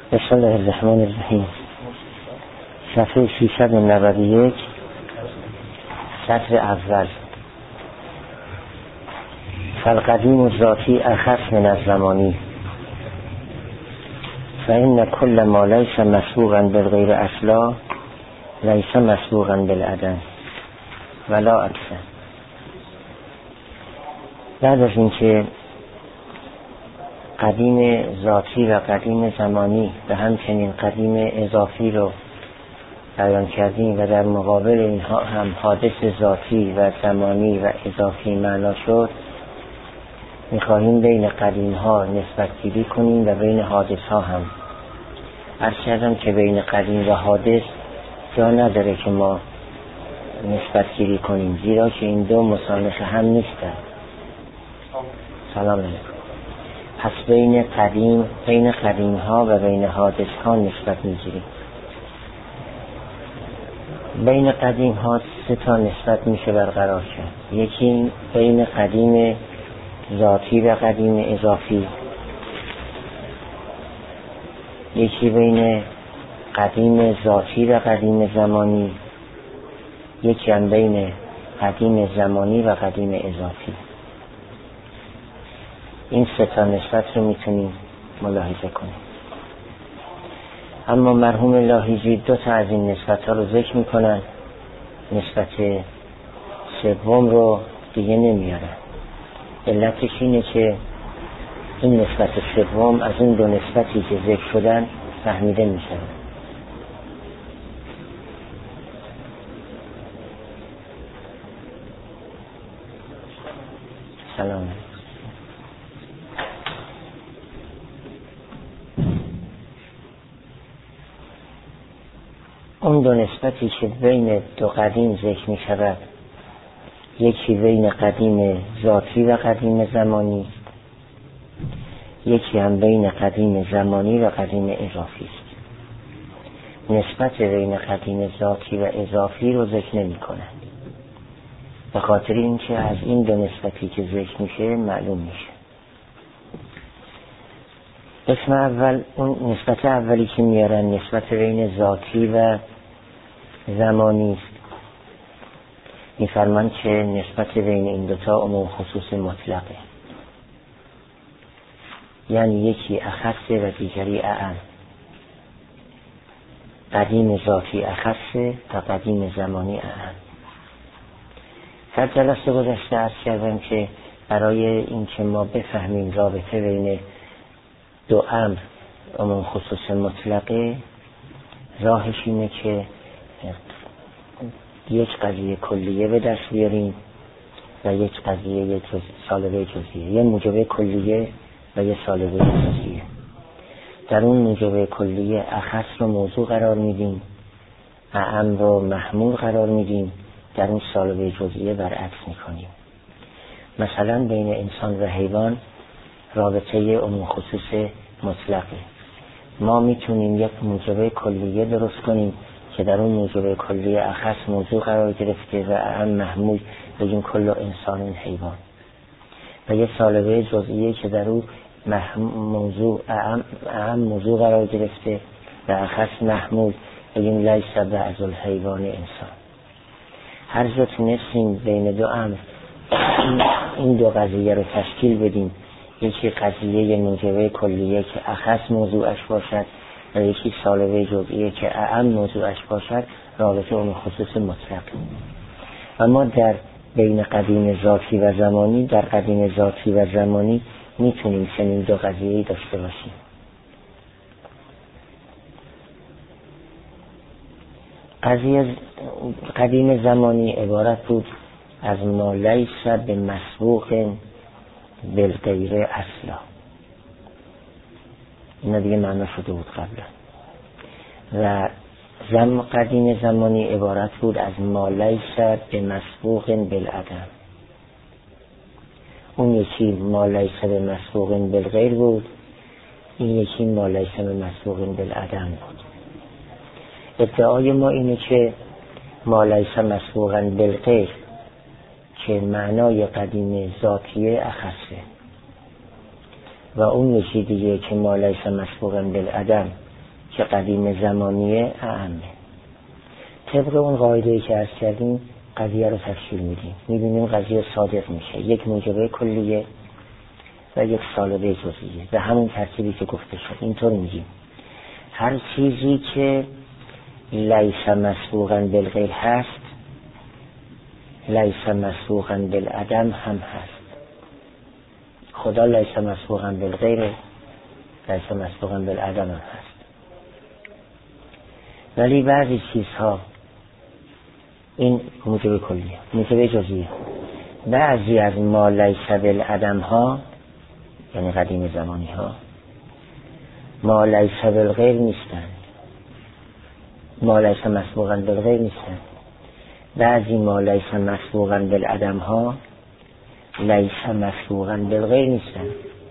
بسم الله الرحمن الرحیم. صفحه 391 سطر اول. فالقدیم الذاتی اخص من الزمانی فإن كل ما ليس مسبوقا بالغیر اصلا ليس مسبوقا بالعدم ولا اکثر. بعد از اینکه قدیم ذاتی و قدیم زمانی و همچنین قدیم اضافی رو بیان کردیم و در مقابل اینها هم حادث ذاتی و زمانی و اضافی معنا شد، میخواهیم بین قدیم ها نسبت گیری کنیم و بین حادث ها هم. عرض کردم که بین قدیم و حادث جا نداره که ما نسبت گیری کنیم، زیرا که این دو مسانخ هم نیستن. سلام علیکم. پس بین قدیم ها و بین حادث ها نسبت میگیریم. بین قدیم ها 3 تا نسبت میشه برقرار کرد. یکی بین قدیم ذاتی و قدیم اضافی، یکی بین قدیم ذاتی و قدیم زمانی، یکی هم بین قدیم زمانی و قدیم اضافی. این 3 تا نسبت رو میتونیم ملاحظه کنیم. اما مرحوم لاحیزی 2 تا از این نسبت ها رو ذکر میکنن، نسبت سوم رو دیگه نمیارن. علتش اینه که این نسبت سوم از این 2 نسبتی که ذکر شدن فهمیده میشه. سلام. اون 2 نسبتی که بین 2 قدیم ذکر می شود، یکی بین قدیم ذاتی و قدیم زمانی، یکی هم بین قدیم زمانی و قدیم اضافی است. نسبت بین قدیم ذاتی و اضافی رو ذکر نمی کنند، به خاطر اینکه از این 2 نسبتی که ذکر میشه معلوم میشه. قسم اول، اون نسبت اولی که میارن نسبت بین ذاتی و زمانی است. میفرمان که نسبت بین این 2 تا عموم خصوص مطلقه، یعنی یکی اخصه و دیگری اعم. قدیم ذاتی اخصه و قدیم زمانی اعم. در جلسه گذشته عرض کردم که برای اینکه ما بفهمیم رابطه بین 2 امر عموم خصوص مطلقه، راهش اینه که یک قضیه کلیه به دست بیاریم و یک قضیه سالبه جزئیه، یه موجبه کلیه و یه سالبه جزئیه. در اون موجبه کلیه اخص رو موضوع قرار میدیم، اعم رو محمول قرار میدیم، در اون سالبه جزئیه برعکس میکنیم. مثلا بین انسان و حیوان رابطه عموم خصوص مطلقه. ما میتونیم یک موجبه کلیه درست کنیم که در اون موجبه کلیه اخص موضوع قرار گرفته و اعم محمول بگیم کل انسان حیوان، و یک سالبه جزئیه که در اون موضوع اعم موضوع قرار گرفته و اخص محمول بگیم لیس بعض الحیوان انسان. هر جا تونستیم بین 2 امر این 2 قضیه رو تشکیل بدیم، یکی قضیه موجبه کلیه که اخص موضوعش باشد و یکی سالبه جزئیه که اعم موضوعش باشد، رابطه اون خصوص مطلق. و ما در بین قدیم ذاتی و زمانی، در قدیم ذاتی و زمانی میتونیم چنین 2 قضیه‌ای داشته باشیم. قضیه قدیم زمانی عبارت بود از ما لیس بمسبوق بالغیر اصلا. اینا دیگه معنا شده بود قبلا. و قدیم زمانی عبارت بود از ما لیس بمسبوق بالعدم. اون یکی ما لیس بمسبوق بالغیر بود، این یکی ما لیس بمسبوق بالعدم بود. ادعای ما اینه که ما لیس مسبوقا بالغیر که معنای قدیم ذاتیه اخصه، و اون یکی دیگه که ما لیس مسبوقا بالعدم که قدیم زمانیه اعمه. طبق اون قاعده‌ای که عرض کردیم قضیه رو تفصیل میدیم، میبینیم قضیه صادق میشه، یک موجبه کلیه و یک سالبه جزئیه به همون ترتیبی که گفته شد. اینطور میگیم هر چیزی که لیس مسبوقاً بالغیر هست لیس مسبوقاً بالعدم هم هست. خدا لیس مسبوقاً بالغیر لیس مسبوقاً بالعدم هم هست. ولی بعضی چیزها این موجب کلیه، موجب جزئیه. بعضی از ما لیس بالعدم ها یعنی قدیم زمانی ها ما لیس بالغیر نیستند، ما لیس مسبوقاً بالغیر نیستند. بعضی ما لیس مسبوقاً بالعدم ها لیس مسبوقاً بالغیر نیستند.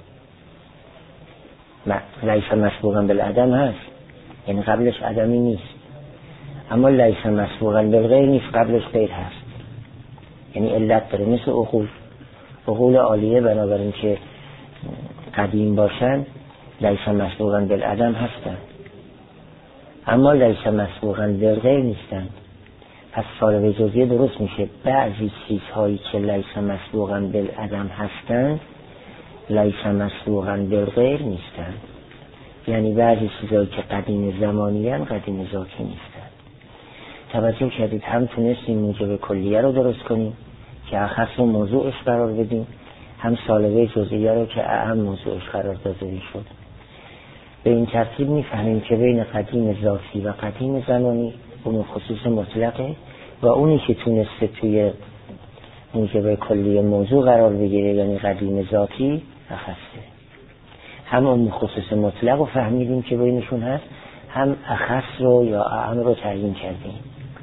لیس مسبوقاً بالعدم هست یعنی قبلش عدمی نیست، اما لیس مسبوقاً بالغیر نیست، قبلش غیر هست، یعنی علت داره. مثل عقول عالیه بنابراین که قدیم باشن لیس مسبوقاً بالعدم هستن اما لیس مسبوقاً بالغیر نیستن. پس سالبه جزئیه درست میشه. بعضی چیزهایی که لیس مسبوقاً بالعدم هستن لیس مسبوقاً بالغیر نیستن، یعنی بعضی چیزهایی که قدیم زمانی هستن قدیم ذاتی نیستن. توجه کردید؟ هم تونستیم موجب کلیه رو درست کنیم که اخص رو موضوعش قرار بدیم، هم سالبه جزئیه رو که اهم موضوعش قرار داده شد. به این ترتیب میفهمیم که بین قدیم ذاتی و قدیم زمانی اون خصوص مطلقه و اونی که تونسته توی موجب کلیه موضوع قرار بگیره یعنی قدیم ذاتی اخصه. هم اون خصوص مطلق رو فهمیدیم که بینشون هست، هم اخص رو یا اهم رو تعیین کردیم.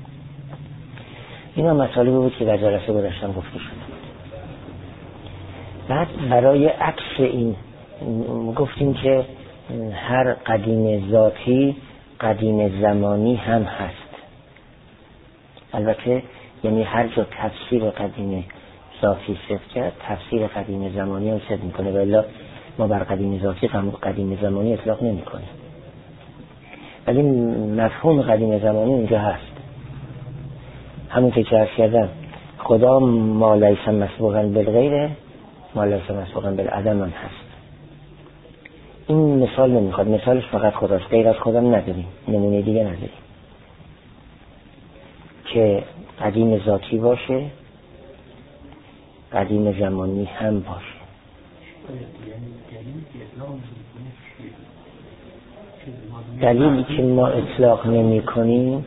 اینا مطالبی بود که در جلسه گذشته گفته شد. بعد برای عکس این گفتیم که هر قدیم ذاتی قدیم زمانی هم هست. البته یعنی هر جا تفسیر قدیم ذاتی صدق کرد تفسیر قدیم زمانی هم صدق میکنه، ولی ما بر قدیم ذاتی قدیم زمانی اطلاق نمی کنیم. ولی مفهوم قدیم زمانی اونجا هست. همون که عرض کردم خدا ما لیس مسبوقاً بالغیره ما لیس مسبوقاً بالعدم هم هست. این مثال نمیخواد، مثالش فقط خداست، غیر از خدا نداریم، نمونه دیگه نداریم که قدیم ذاتی باشه قدیم زمانی هم باشه. دلیلی که ما اطلاق نمی کنیم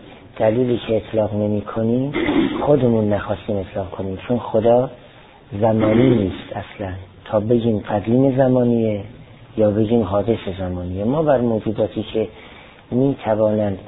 خودمون نخواستیم اطلاق کنیم، چون خدا زمانی نیست اصلا تا بگیم قدیم زمانیه یا بگیم حادث زمانیه. ما بر موجوداتی که می توانند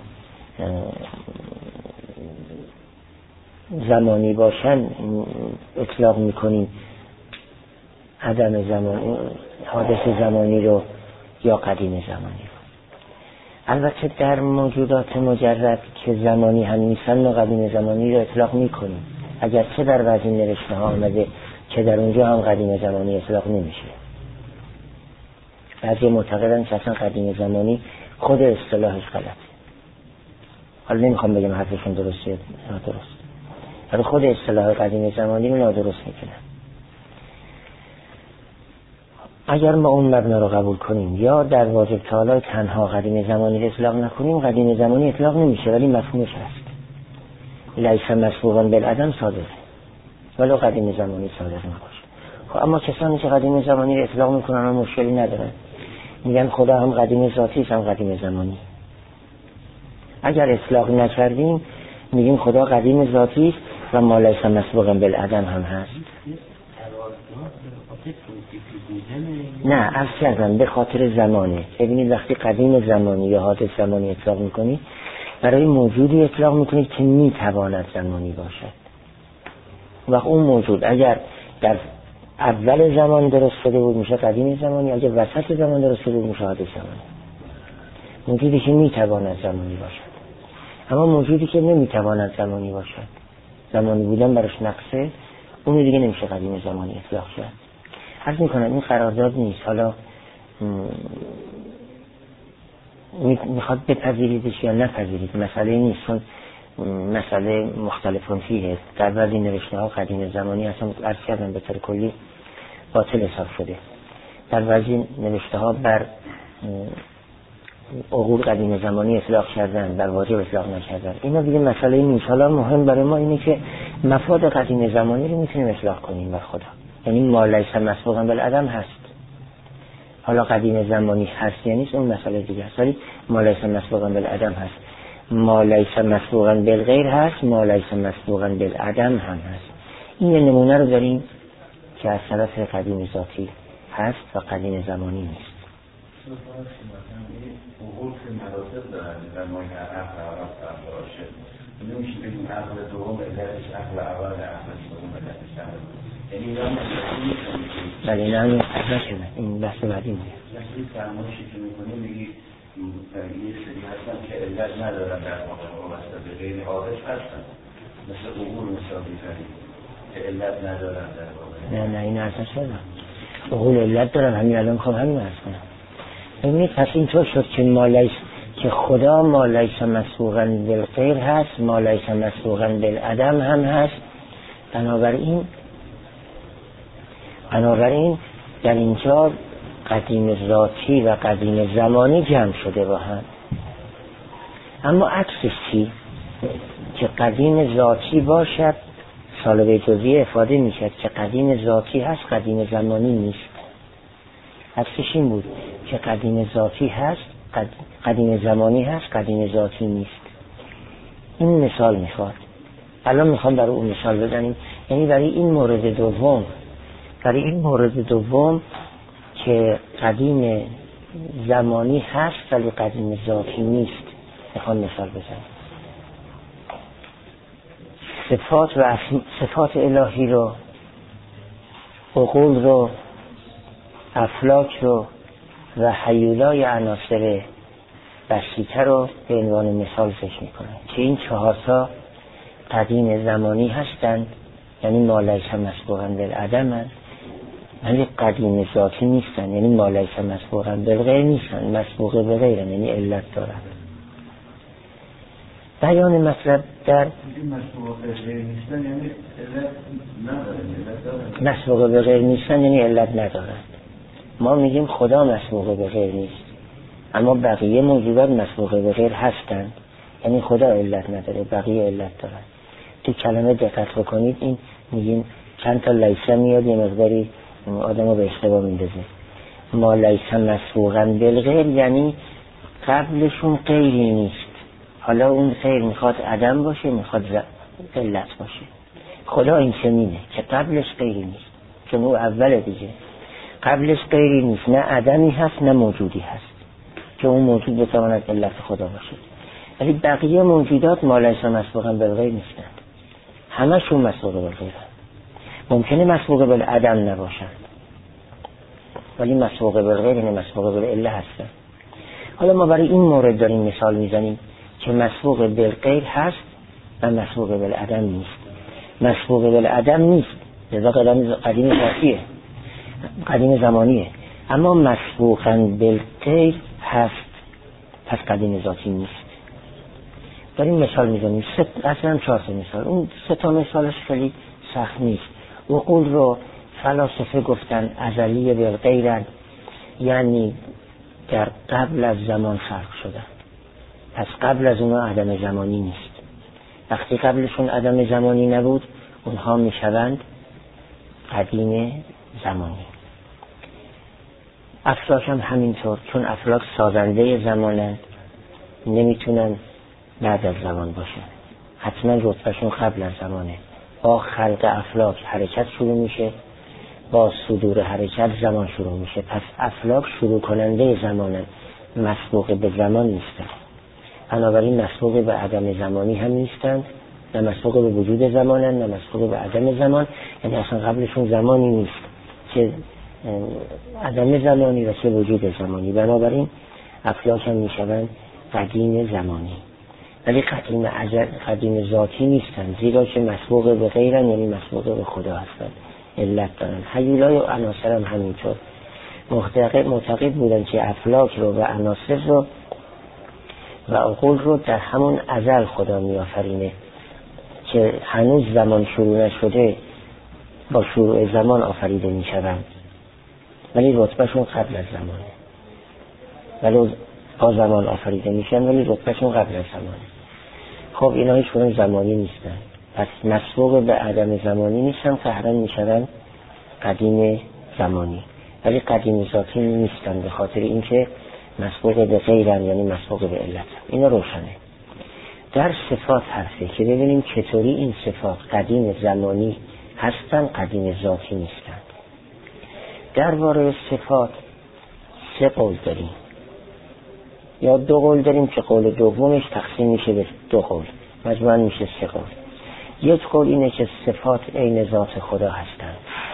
زمانی باشن اطلاق می کنیم عدم زمانی، حادث زمانی رو یا قدیم زمانی رو. البته در موجودات مجرد که زمانی هم نیستن و قدیم زمانی رو اطلاق می کنیم، اگرچه در بعضی نوشته ها آمده که در اونجا هم قدیم زمانی اطلاق نمیشه. بعضی معتقدن که اصلا قدیم زمانی خود اصطلاحش غلطه. حالا نمیخوام بگم حرفشون درسته یا نادرست، ولی خود اصطلاح قدیم زمانی رو نادرست میکنن. اگر ما اون مبنا رو قبول کنیم یا در واجب تعالی تنها قدیم زمانی رو اطلاق نکنیم، قدیم زمانی اطلاق نمیشه ولی مفهومش هست. لیس مسبوقاً بالعدم صادقه ولو قدیم زمانی صادق نباشه. خب اما کسانی که قدیم زمانی رو اطلاق میکنن و مشکلی ندارن، میگن خدا هم قدیم ذاتی است هم قدیم زمانی. اگر اطلاق نکردیم میگیم خدا قدیم ذاتی است و ما لیس مسبوقاً بالعدم هم هست. نه عرض کردم به خاطر زمانه. ببینید وقتی قدیم زمانی یا حادث زمانی اطلاق میکنی برای موجودی اطلاق میکنی که میتواند زمانی باشد. وقت اون موجود اگر در اول زمان درست شده بود میشه قدیم زمانی، اگر وسط زمان درست شده بود میشه حادث زمانی. موجودی که میتواند زمانی باشد. اما موجودی که نمیتواند زمانی باشد، زمانی بودن براش نقصه، اون دیگه نمیشه قدیم زمانی اطلاق شد. عرض میکنم این قرارداد نیست. حالا میخواد بپذیریدش یا نپذیرید مسئله نیست، چون مسئله مختلفون فیه. در بعضی نوشته ها قدیم زمانی اصلا عرض کردم به طور کلی باطل حساب شده، در بعضی نوشته ها بر عقول قدیم زمانی اطلاق کردن، بر واجب اطلاق نکردن. اینا دیگه مسئله نیست. حالا مهم برای ما اینه که مفاد قدیم زمانی رو میتونیم اطلاق کنیم بر خدا، یعنی ما لیس مسبوقا بالعدم هست. حالا قدیم زمانی هست یا نیست اون مسئله دیگه است، ولی ما لیس مسبوقا بالعدم هست. ما لیس مسبوقا بالغیر هست، ما لیس مسبوقا بالعدم هم هست. این نمونه رو داریم که از طرف قدیم ذاتی هست و قدیم زمانی نیست. عقول که مراتب دارن و ما این عقل اول فرق باشه، نمیشه بگیم عقل دوم علتش عقل اول عقل دوم علتش عقل دوم، یعنی اینا نیست. بله اینا هم نشده، این بحث بعدی میگه. یعنی فرمایشی که میکنیم میگی یه سری هستن که علت ندارن در واقع وابسته به غیر عادش هستن، مثل عقول مثالی فرید که علت ندارن در واقع. نه این اصلا شده عقول علت دارن، همین الان میخوام همین عرض کنم. ببینید پس اینطور شد که که خدا ما لیس مسبوقا بالغیر هست، ما لیس مسبوقا بالعدم هم هست. بنابراین در اینجا قدیم ذاتی و قدیم زمانی جمع شده با هم. اما عکسش چی؟ که قدیم ذاتی باشد، سالبه جزئیه افاده میشد که قدیم ذاتی هست قدیم زمانی نیست. عکسش این بود که قدیم ذاتی هست قدیم زمانی هست قدیم ذاتی نیست. این مثال میخواد. الان میخوام برای اون مثال بزنیم، یعنی برای این مورد دوم که قدیم زمانی هست ولی قدیم ذاتی نیست میخوام مثال بزنیم. صفات الهی رو، عقول رو، افلاک رو و هیولای عناصر بسیطه رو به عنوان مثال فکر میکنن که این چهارتا قدیم زمانی هستند، یعنی ما لیس مسبوقا بالعدم، ولی قدیم ذاتی نیستن، یعنی ما لیس مسبوقا بالغیر نیستن، مسبوق به غیر یعنی علت دارن. بیان مطلب در مسبوق به غیر نیستن یعنی علت ندارن. ما میگیم خدا مسبوق به غیر نیست، اما بقیه موجودات مسبوق به غیر هستند، یعنی خدا علت نداره بقیه علت دارن. تو کلمه دقت بکنید، این میگیم چند تا لیسه میاد یه مقداری آدمو به اشتباه میندازه. ما لیسه مسبوقا بالغیر یعنی قبلشون غیری نیست، حالا اون غیر میخواد عدم باشه میخواد علت باشه. خدا این چنینه که قبلش غیری نیست، چون او اوله دیگه، قبلش غیری نیست، نه عدمی هست نه موجودی هست که اون موجود بتواند علت خدا باشه. ولی بقیه موجودات ما لیس مسبوقا بالغیر نیستند، همشون مسبوق بالغیرند. ممکنه مسبوق بالعدم نباشند ولی مسبوق بالغیر یعنی مسبوق بالعله هستند. حالا ما برای این مورد داریم مثال میزنیم که مسبوق بالغیر هست و مسبوق بالعدم نیست. مسبوق بالعدم نیست، لذا قدیم ذاتیه، قدیم زمانیه، اما مسبوقاً بالغیر هست، پس قدیم ذاتی نیست. داریم مثال میزنیم، اصلا 4 مثال، اون 3 مثالش خیلی سخت نیست. عقول رو فلاسفه گفتن ازلی بالغیرن، یعنی در قبل از زمان خلق شدن، پس قبل از اونها عدم زمانی نیست. وقتی قبلشون عدم زمانی نبود اونها میشوند قدیم زمانی. افلاک هم همینطور، چون افلاک سازنده زمانند نمیتونن بعد از زمان باشن، حتما رتبهشون قبل از زمانه. با خلق افلاک حرکت شروع میشه، با صدور حرکت زمان شروع میشه، پس افلاک شروع کننده زمانند، مسبوق به زمان نیستند. بنابراین مسبوق به عدم زمانی هم نیستند، نه مسبوق به وجود زمانند نه مسبوق به عدم زمان، یعنی اصلا قبلشون زمانی نیست که عدم زمانی و چه وجود زمانی. بنابراین افلاک هم میشوند قدیم زمانی، ولی قدیم ذاتی نیستند، زیرا که مسبوق به غیرن، یعنی مسبوق به خدا هستند، علت دارن. هیولای و عناصر هم همینطور معتقد بودن که افلاک رو و عناصر رو و عقول رو در همون ازل خدا می آفرینه که هنوز زمان شروع نشده با شروع زمان آفریده می شوند، ولی رتبهشون قبل از زمانه. ولی با زمان آفریده می شوند ولی رتبهشون قبل از زمانه. خب اینا هیچ کدوم زمانی نیستن، پس مسبوق به عدم زمانی نیستن، قهرن می شوند قدیم زمانی، ولی قدیم ذاتی نیستن به خاطر اینکه مسبوق به غیرن، یعنی مسبوق به علت. اینا روشنه. در صفات حرفه که ببینیم چطوری این صفات قدیم زمانی هستن، قدیم ذاتی نیستن. درباره صفات 3 قول داریم یا 2 قول داریم که قول دومش تقسیم میشه به 2 قول، مجموعاً میشه 3 قول. یک قول اینه که صفات عین ذات خدا هستند،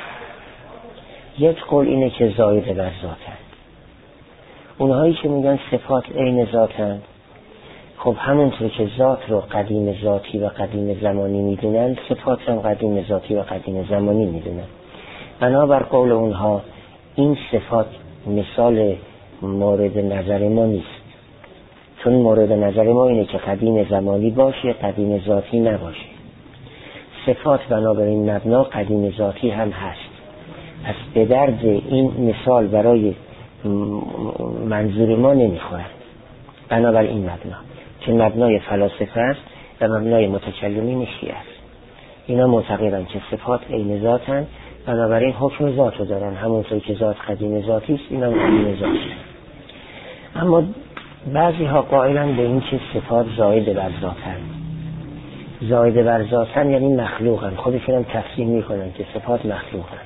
یک قول اینه که زائد بر ذاتند. اونهایی که میگن صفات عین ذاتند، خب همونطور که ذات رو قدیم ذاتی و قدیم زمانی میدونن، صفات هم قدیم ذاتی و قدیم زمانی میدونن. بنابر قول اونها این صفات مثال مورد نظر ما نیست، چون مورد نظر ما اینه که قدیم زمانی باشه، قدیم ذاتی نباشه. صفات بنابراین مبنا قدیم ذاتی هم هست. پس به درد این مثال برای منظور ما نمیخورد. بنابراین مبنا که مبنای فلاسفه است و مبنای متکلمین شیعه است. اینا معتقدن که صفات عین ذاتن، بنابراین حکم ذات رو دارن، همونطور که ذات قدیم ذاتی است، اینا قدیم ذاتی است. اما بعضی ها قائلن به این که صفات زائد بر ذاتن. زائد بر ذاتن یعنی مخلوقن، خودشون هم تفسیر میکنن که صفات مخلوقن.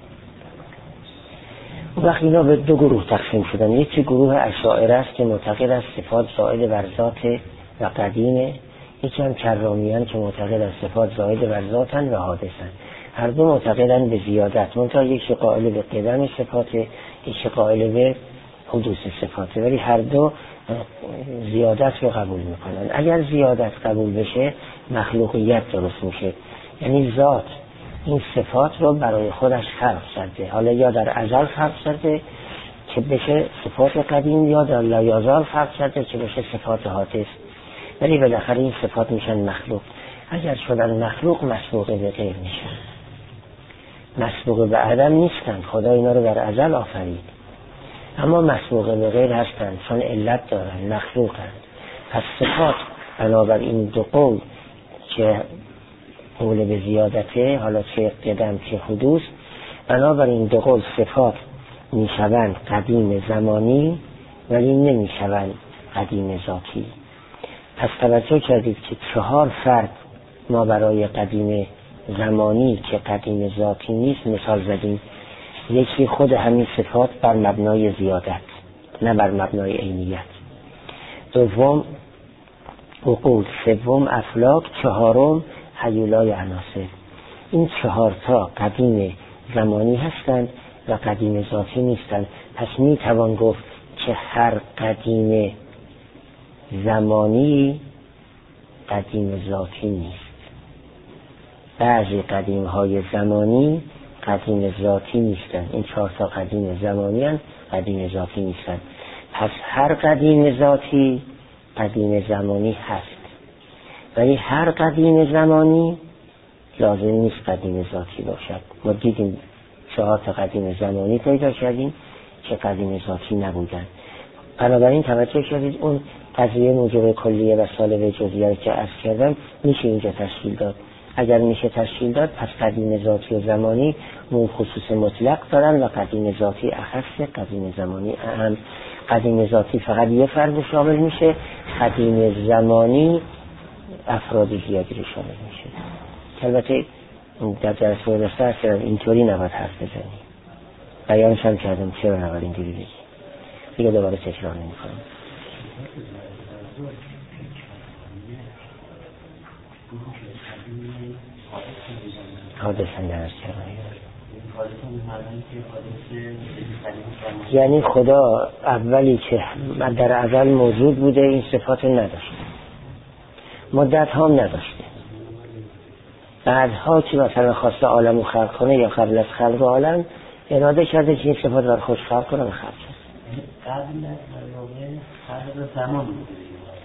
و وقتی اینا به 2 گروه تقسیم شدن. یکی گروه اشاعره است که معتقد است صفات زائد بر ذات و قدیمه، یکی هم کرامیان که معتقد است صفات زائد بر ذاتن و حادثن. هر دو معتقدن به زیادت، منتها یکی قائل به قدم صفات، یکی قائل به حدوث صفات، ولی هر دو زیادت رو قبول میکنن. اگر زیادت قبول بشه مخلوقیت درست میشه، یعنی ذات این صفات رو برای خودش خلق کرده، حالا یا در ازل خلق کرده که بشه صفات قدیم، یا در لایازال خلق کرده که بشه صفات حادث، ولی بالاخره این صفات میشن مخلوق. اگر شدن مخلوق مسبوق به غیر میشن، مسبوق به عدم نیستن، خدا اینا رو در ازل آفرید، اما مسبوق به غیر هستن چون علت دارن، مخلوقن. پس صفات بنابراین 2 قول که قول به زیادته، حالا چه قدم چه حدوث، بنابراین 2 قول صفات میشوند قدیم زمانی ولی نمیشوند قدیم ذاتی. پس توجه کردید که 4 فرد ما برای قدیم زمانی که قدیم ذاتی نیست مثال زدیم. یکی خود همین صفات بر مبنای زیادت، نه بر مبنای عینیت. دوم عقول، سوم افلاک، 4م هیولای عناصر. این 4 تا قدیم زمانی هستند و قدیم ذاتی نیستند. پس می توان گفت که هر قدیم زمانی قدیم ذاتی نیست. بعضی قدیم های زمانی قدیم ذاتی نیستند. این 4 تا قدیم زمانی هستند، قدیم ذاتی نیستند. پس هر قدیم ذاتی قدیم زمانی هست، ولی هر قدیم زمانی لازم نیست قدیم ذاتی باشد. ما دیدیم 4 تا قدیم زمانی پیدا کردیم که قدیم ذاتی نبودن. بنابراین توجه کردید اون قضیه موجب کلیه و سالب جزئیه که عرض کردم میشه اینجا تشکیل داد. اگر میشه تشکیل داد پس قدیم ذاتی و زمانی اون خصوص مطلق دارن و قدیم ذاتی اخص، قدیم زمانی اهم. قدیم ذاتی فقط یه فرد شامل میشه، قدیم زمانی افراد زیادی رو شامل میشه. البته در درس گذشته اینطوری نباید حرف بزنی، بیانش هم کردم چرا نباید اینطوری بگی، دیگه دوباره تکرار نمی‌کنم. حادثن درست کردن، یعنی خدا اولی که در ازل موجود بوده این صفات نداشته، مدت هم نداشته، بعدها که مثلا خواسته عالم رو خلق کنه یا قبل از خلق عالم اراده کرده که این صفات رو خوش خلق کنه و خلق کرد. قبل از خلق زمان بوده.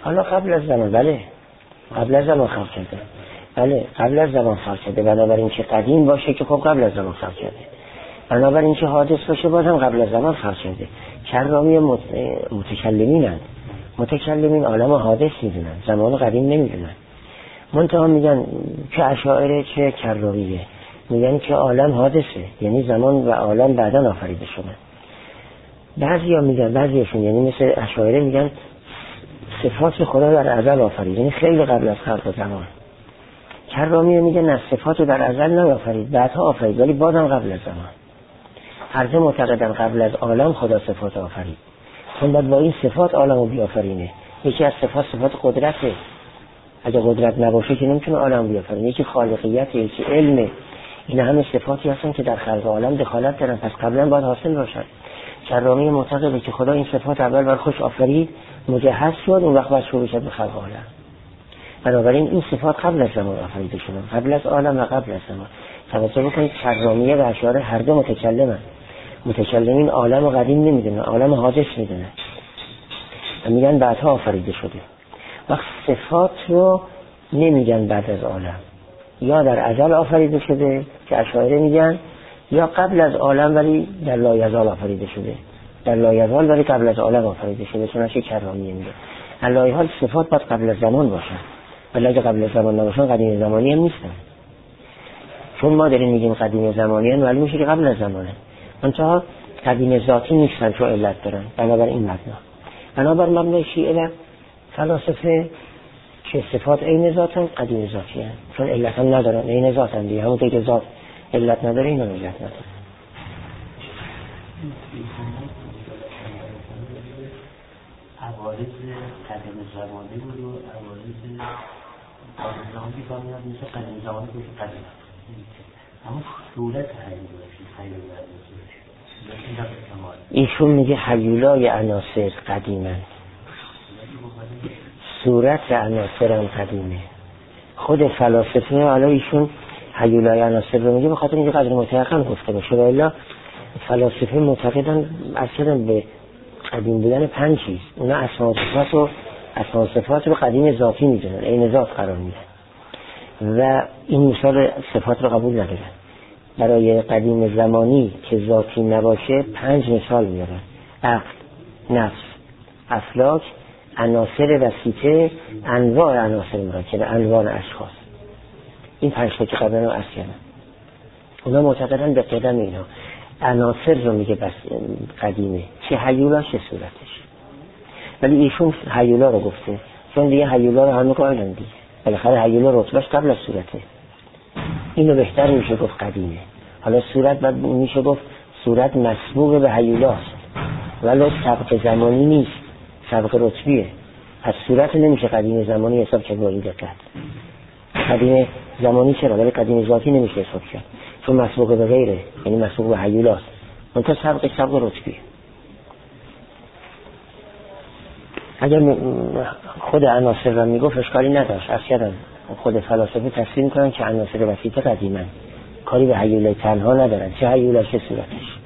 حالا قبل از زمان، بله قبل از زمان خلق کرده، بله قبل از زمان خلق کرده. بنابراین که قدیم باشه که خب قبل از زمان خلق کرده، بنابراین که حادث باشه بازم قبل از زمان خلق کرده. کرامی متکلمینند. متکلمین عالم حادث میدونن، زمان قدیم نمیدونن. منتها میگن که اشاعره چه کرامیه، میگن که عالم حادثه، یعنی زمان و عالم بعداً آفریده شدن. بعضیا میگن، بعضیشون یعنی مثل اشاعره میگن صفات خدا در ازل آفرید، یعنی خیلی قبل از خلق زمان. کرامی میگن نه، صفات در ازل نیافرید، بعدها آفرید، ولی بازم قبل از زمان. هر دو معتقدن قبل از عالم خدا صفات آفرید، چون بعد با این صفات عالم رو بیافرینه. یکی از صفات قدرته، اگه قدرت نباشه که نمیتونه عالم بیافرینه. یکی خالقیت، یکی علم. این همه صفاتی هستن که در خلق عالم دخالت دارن، پس قبلا باید حاصل باشن. کرامی معتقده که خدا این صفات اول بر خوش آفرید، مجهز شد، اون وقت باید شروع شد به خلق عالم. بنابراین این صفات قبل از زمان آفریده شدن، قبل از عالم و قبل از زمان. توجه بکنید کرامیه و اشاعره هر دو متکلمن. متکلمین عالم قدیم نمیدونن، عالم حادث میدونن، میگن بعدها آفریده شده. وقت صفات رو نمیگن بعد از عالم، یا در ازل آفریده شده که اشاعره میگن، یا قبل از عالم ولی در لایزال آفریده شده، در لایزال ولی قبل از عالم آفریده شده. چنانچه کرامیه میگه علایحال صفات باید قبل از زمان باشن، ولی اگه قبل از زمان نباشن قدیم زمانی هم نیستن. چون ما داریم میگیم قدیم زمانی هم، معلوم میشه که قبل از زمانه. منتها قدیم ذاتی نیستن، چون علت دارن. بنابراین مبنا، بنابر مبنای شیعه فلاسفه که صفات عین ذاتن، قدیم ذاتی هستن، چون علت هم ندارن، عین ذاتن دیگه. همون که ذات علت نداره، اینا علت نداره. عوارض قدیم زمانی بود و عوارض قدیم زمانی کامیاب مثل قدیم زمانی بود قدیم، اما صورت حیولای ایشون میگه حیولای عناصر قدیمن، صورت عناصر هم قدیمه. خود فلاسفه حالا ایشون حیولای عناصر رو میگه به خاطر اینکه قدر متیقن گفته باشه، و الا فلاسفه معتقدن اصلا به قدیم بودن 5 چیز. اونا اسماء و صفات رو قدیم ذاتی میدونن، عین ذات قرار میدن، و این مثال صفات رو قبول ندارن. برای قدیم زمانی که ذاتی نباشه 5 مثال میارن: عقل، نفس، افلاک، عناصر وسیطه، انواع عناصر مرکبه، انواع اشخاص. این 5 تا که قبلا رو عرض کردم. اونا معتقدن به قدم اینا عناصر رو میگه بس قدیمه، چه هیولا چه صورتش. ولی ایشون هیولا رو گفته، چون دیگه هیولا رو همه قائلن دیگه، بالاخره هیولا رتبهش قبل از صورته. اینو بهتر میشه گفت قدیمه. حالا صورت بعد میشه گفت صورت مسبوق به هیولاست، ولی سبق زمانی نیست، سبق رتبیه. از صورت نمیشه قدیم زمانی حساب کرد با این دقت. قدیم زمانی چرا، ولی قدیم ذاتی نمیشه حساب کرد، چون مسبوق به غیره، یعنی مسبوق به هیولاست. منتها سبق رتبیه. اگر خود عناصر را میگفت اشکالی نداشت. اصلا خود فلاسفه تصویر میکنن که عناصر وسیطه قدیمن، کاری به هیولای تنها ندارن، چه هیولا چه صورتش.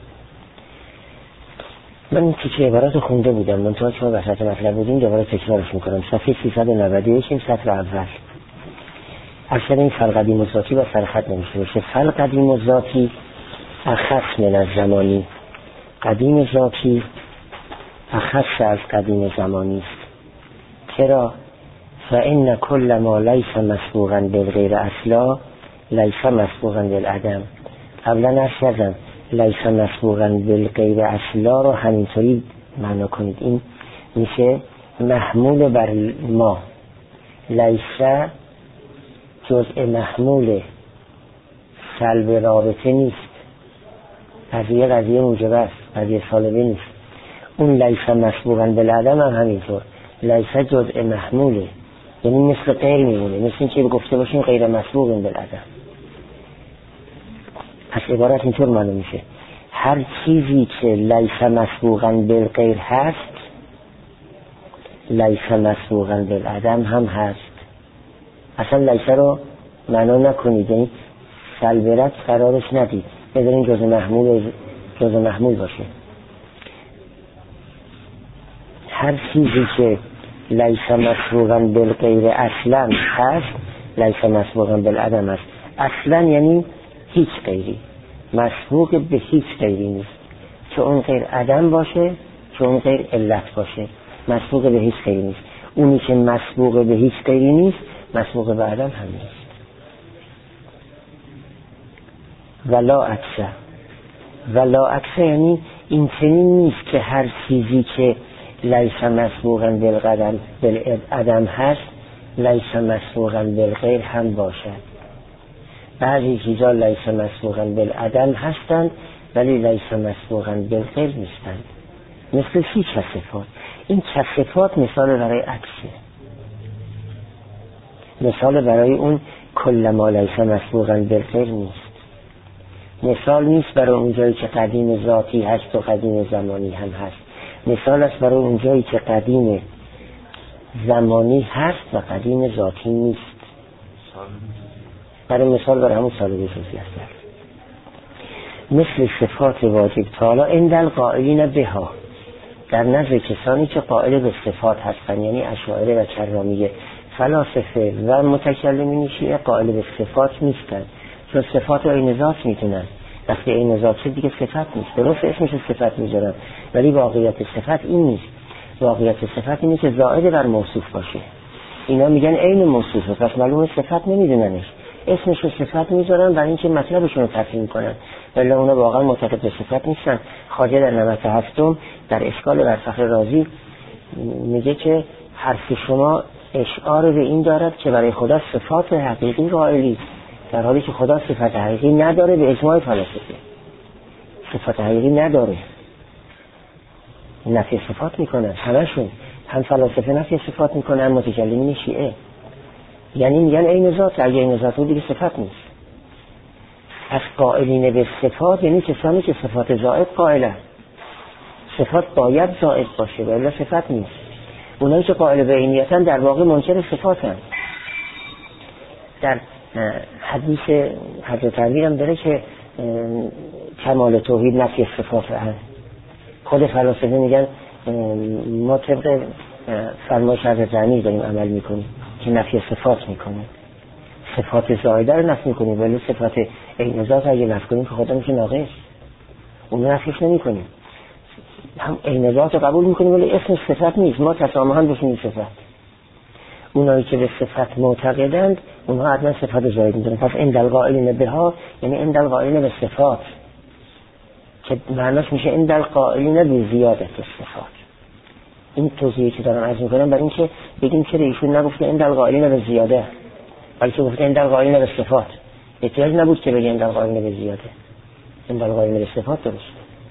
من چه عبارات خونده بودم، من چون وسط مطلب بودیم دوباره تکرارش میکنم. صفحه 391 این سطر اول. اصلا این فل قدیم و ذاتی و سرخط نمیشه باشه. فل قدیم و ذاتی اخص من از زمانی، قدیم ذاتی اخص از قدیم زمانی است. چرا؟ فإن كل ما ليس مسبوقا بالغیر اصلا ليس مسبوقا بالعدم. قبلا ارشدم لیس مسبوقا بالغیر اصلا رو همینطوری معنا کنید. این میشه محمول بر ما. لیس جزء محمول، سلب رابطه نیست، قضیه موجب است، قضیه سالبه نیست. اون لیس مسبوقا بالعدم هم همینطور، لیس جزء محموله، یعنی مثل غیر میمونه، مثل این که گفته باشیم غیر مسبوق بالعدم. پس عبارت اینطور معلوم میشه هر چیزی که لیس مسبوقا بالغیر هست لیس مسبوقا بالعدم هم هست. اصلا لیس رو معنا نکنید، یعنی سلبرت قرارش ندید، بذارین جزء محمول باشه. هر چیزی که لیس مسبوقا بالغیر اصلا هست، لیس مسبوقا بالعدم هست. اصلا یعنی هیچ غیری، مسبوق به هیچ غیری نیست، چه اون غیر عدم باشه چه اون غیر علت باشه، مسبوق به هیچ غیری نیست. اونی که مسبوق به هیچ غیری نیست مسبوق به عدم هم نیست. ولا عکسه، ولا عکسه یعنی این چنین نیست که هر چیزی که لیس مسبوقا بالعدم هست لیس مسبوقا بالغیر هم باشد. بعضی چیزا لیس مسبوقا بالعدم هستند ولی لیس مسبوقا بالغیر نیستند، مثل چی؟ کثفات. این کثفات مثال برای عکسه، مثال برای اون کل ما لیس مسبوقا بالغیر نیست. مثال نیست برای اون جایی که قدیم ذاتی هست و قدیم زمانی هم هست. مثال است برای اون جایی که قدیم زمانی هست و قدیم ذاتی نیست. برای مثال برای همون سالبه جزئی هست. مثل صفات واجب تعالی عند القائلین بها، در نزد کسانی که قائل به صفات هستند، یعنی اشاعره و کرامیه. فلاسفه و متکلمین شیعه قائل به صفات نیستند، چون صفات رو عین ذات میدونن. وقتی عین ذات شد دیگه صفت نیست، درست اسمش صفت میذارن ولی واقعیت صفت این نیست. واقعیت صفت اینه که زائد بر موصوف باشه. اینا میگن عین موصوفه، پس معلومه صفت نمیدوننش، اسمش رو صفت میذارن برای اینکه مطلبشون رو تفهیم کنن، ولی اونا واقعا معتقد به صفت نیستن. خواجه در نمط هفتم در اشکال بر فخر رازی میگه که حرف شما اشعار به این دارد که برای خدا صفات حقیقی قائلی، در حالی که خدا صفت حقیقی نداره. به اجماع فلاسفه صفت حقیقی نداره، نفی صفات میکنن همشون، هم فلاسفه نفی صفات میکنن هم متکلمین شیعه. یعنی میگن عین ذات، اگه عین ذات بود دیگه صفت نیست. از قائلین به صفات یعنی کسانی که صفات زائد قائلن. صفات باید زائد باشه ولی صفت نیست. اونایی که قائل به عینیتن در واقع منکر صفاتن. در حدیث حضرت علی هم داره که کمال توحید نفی صفات هست. خود فلاسفه میگن ما طبق فرمایش حضرت علی داریم عمل میکنیم که نفی صفات میکنیم، صفات زائده رو نفی میکنیم ولی صفات عین ذات اگه نفی کنیم که خدا میشه ناقص، اون نفیش نمیکنیم. هم عین ذات رو قبول میکنیم ولی اسم صفت نیست، ما تسامحاً بشیم صفت. اونایی که به صفت معتقدند اونها حتما صفات زائد میدونن. پس عند القائلین بها یعنی عند القائلین به صفات، که معناش میشه عند القائلین به زیادت صفات. این توضیحی که دارم عرض میکنم برای اینکه بگیم که ایشون نگفته عند القائلین به زیاده، بلکه گفته عند القائلین به صفات. احتیاج نبود که بگه عند القائلین به زیاده، عند القائلین به صفات درست.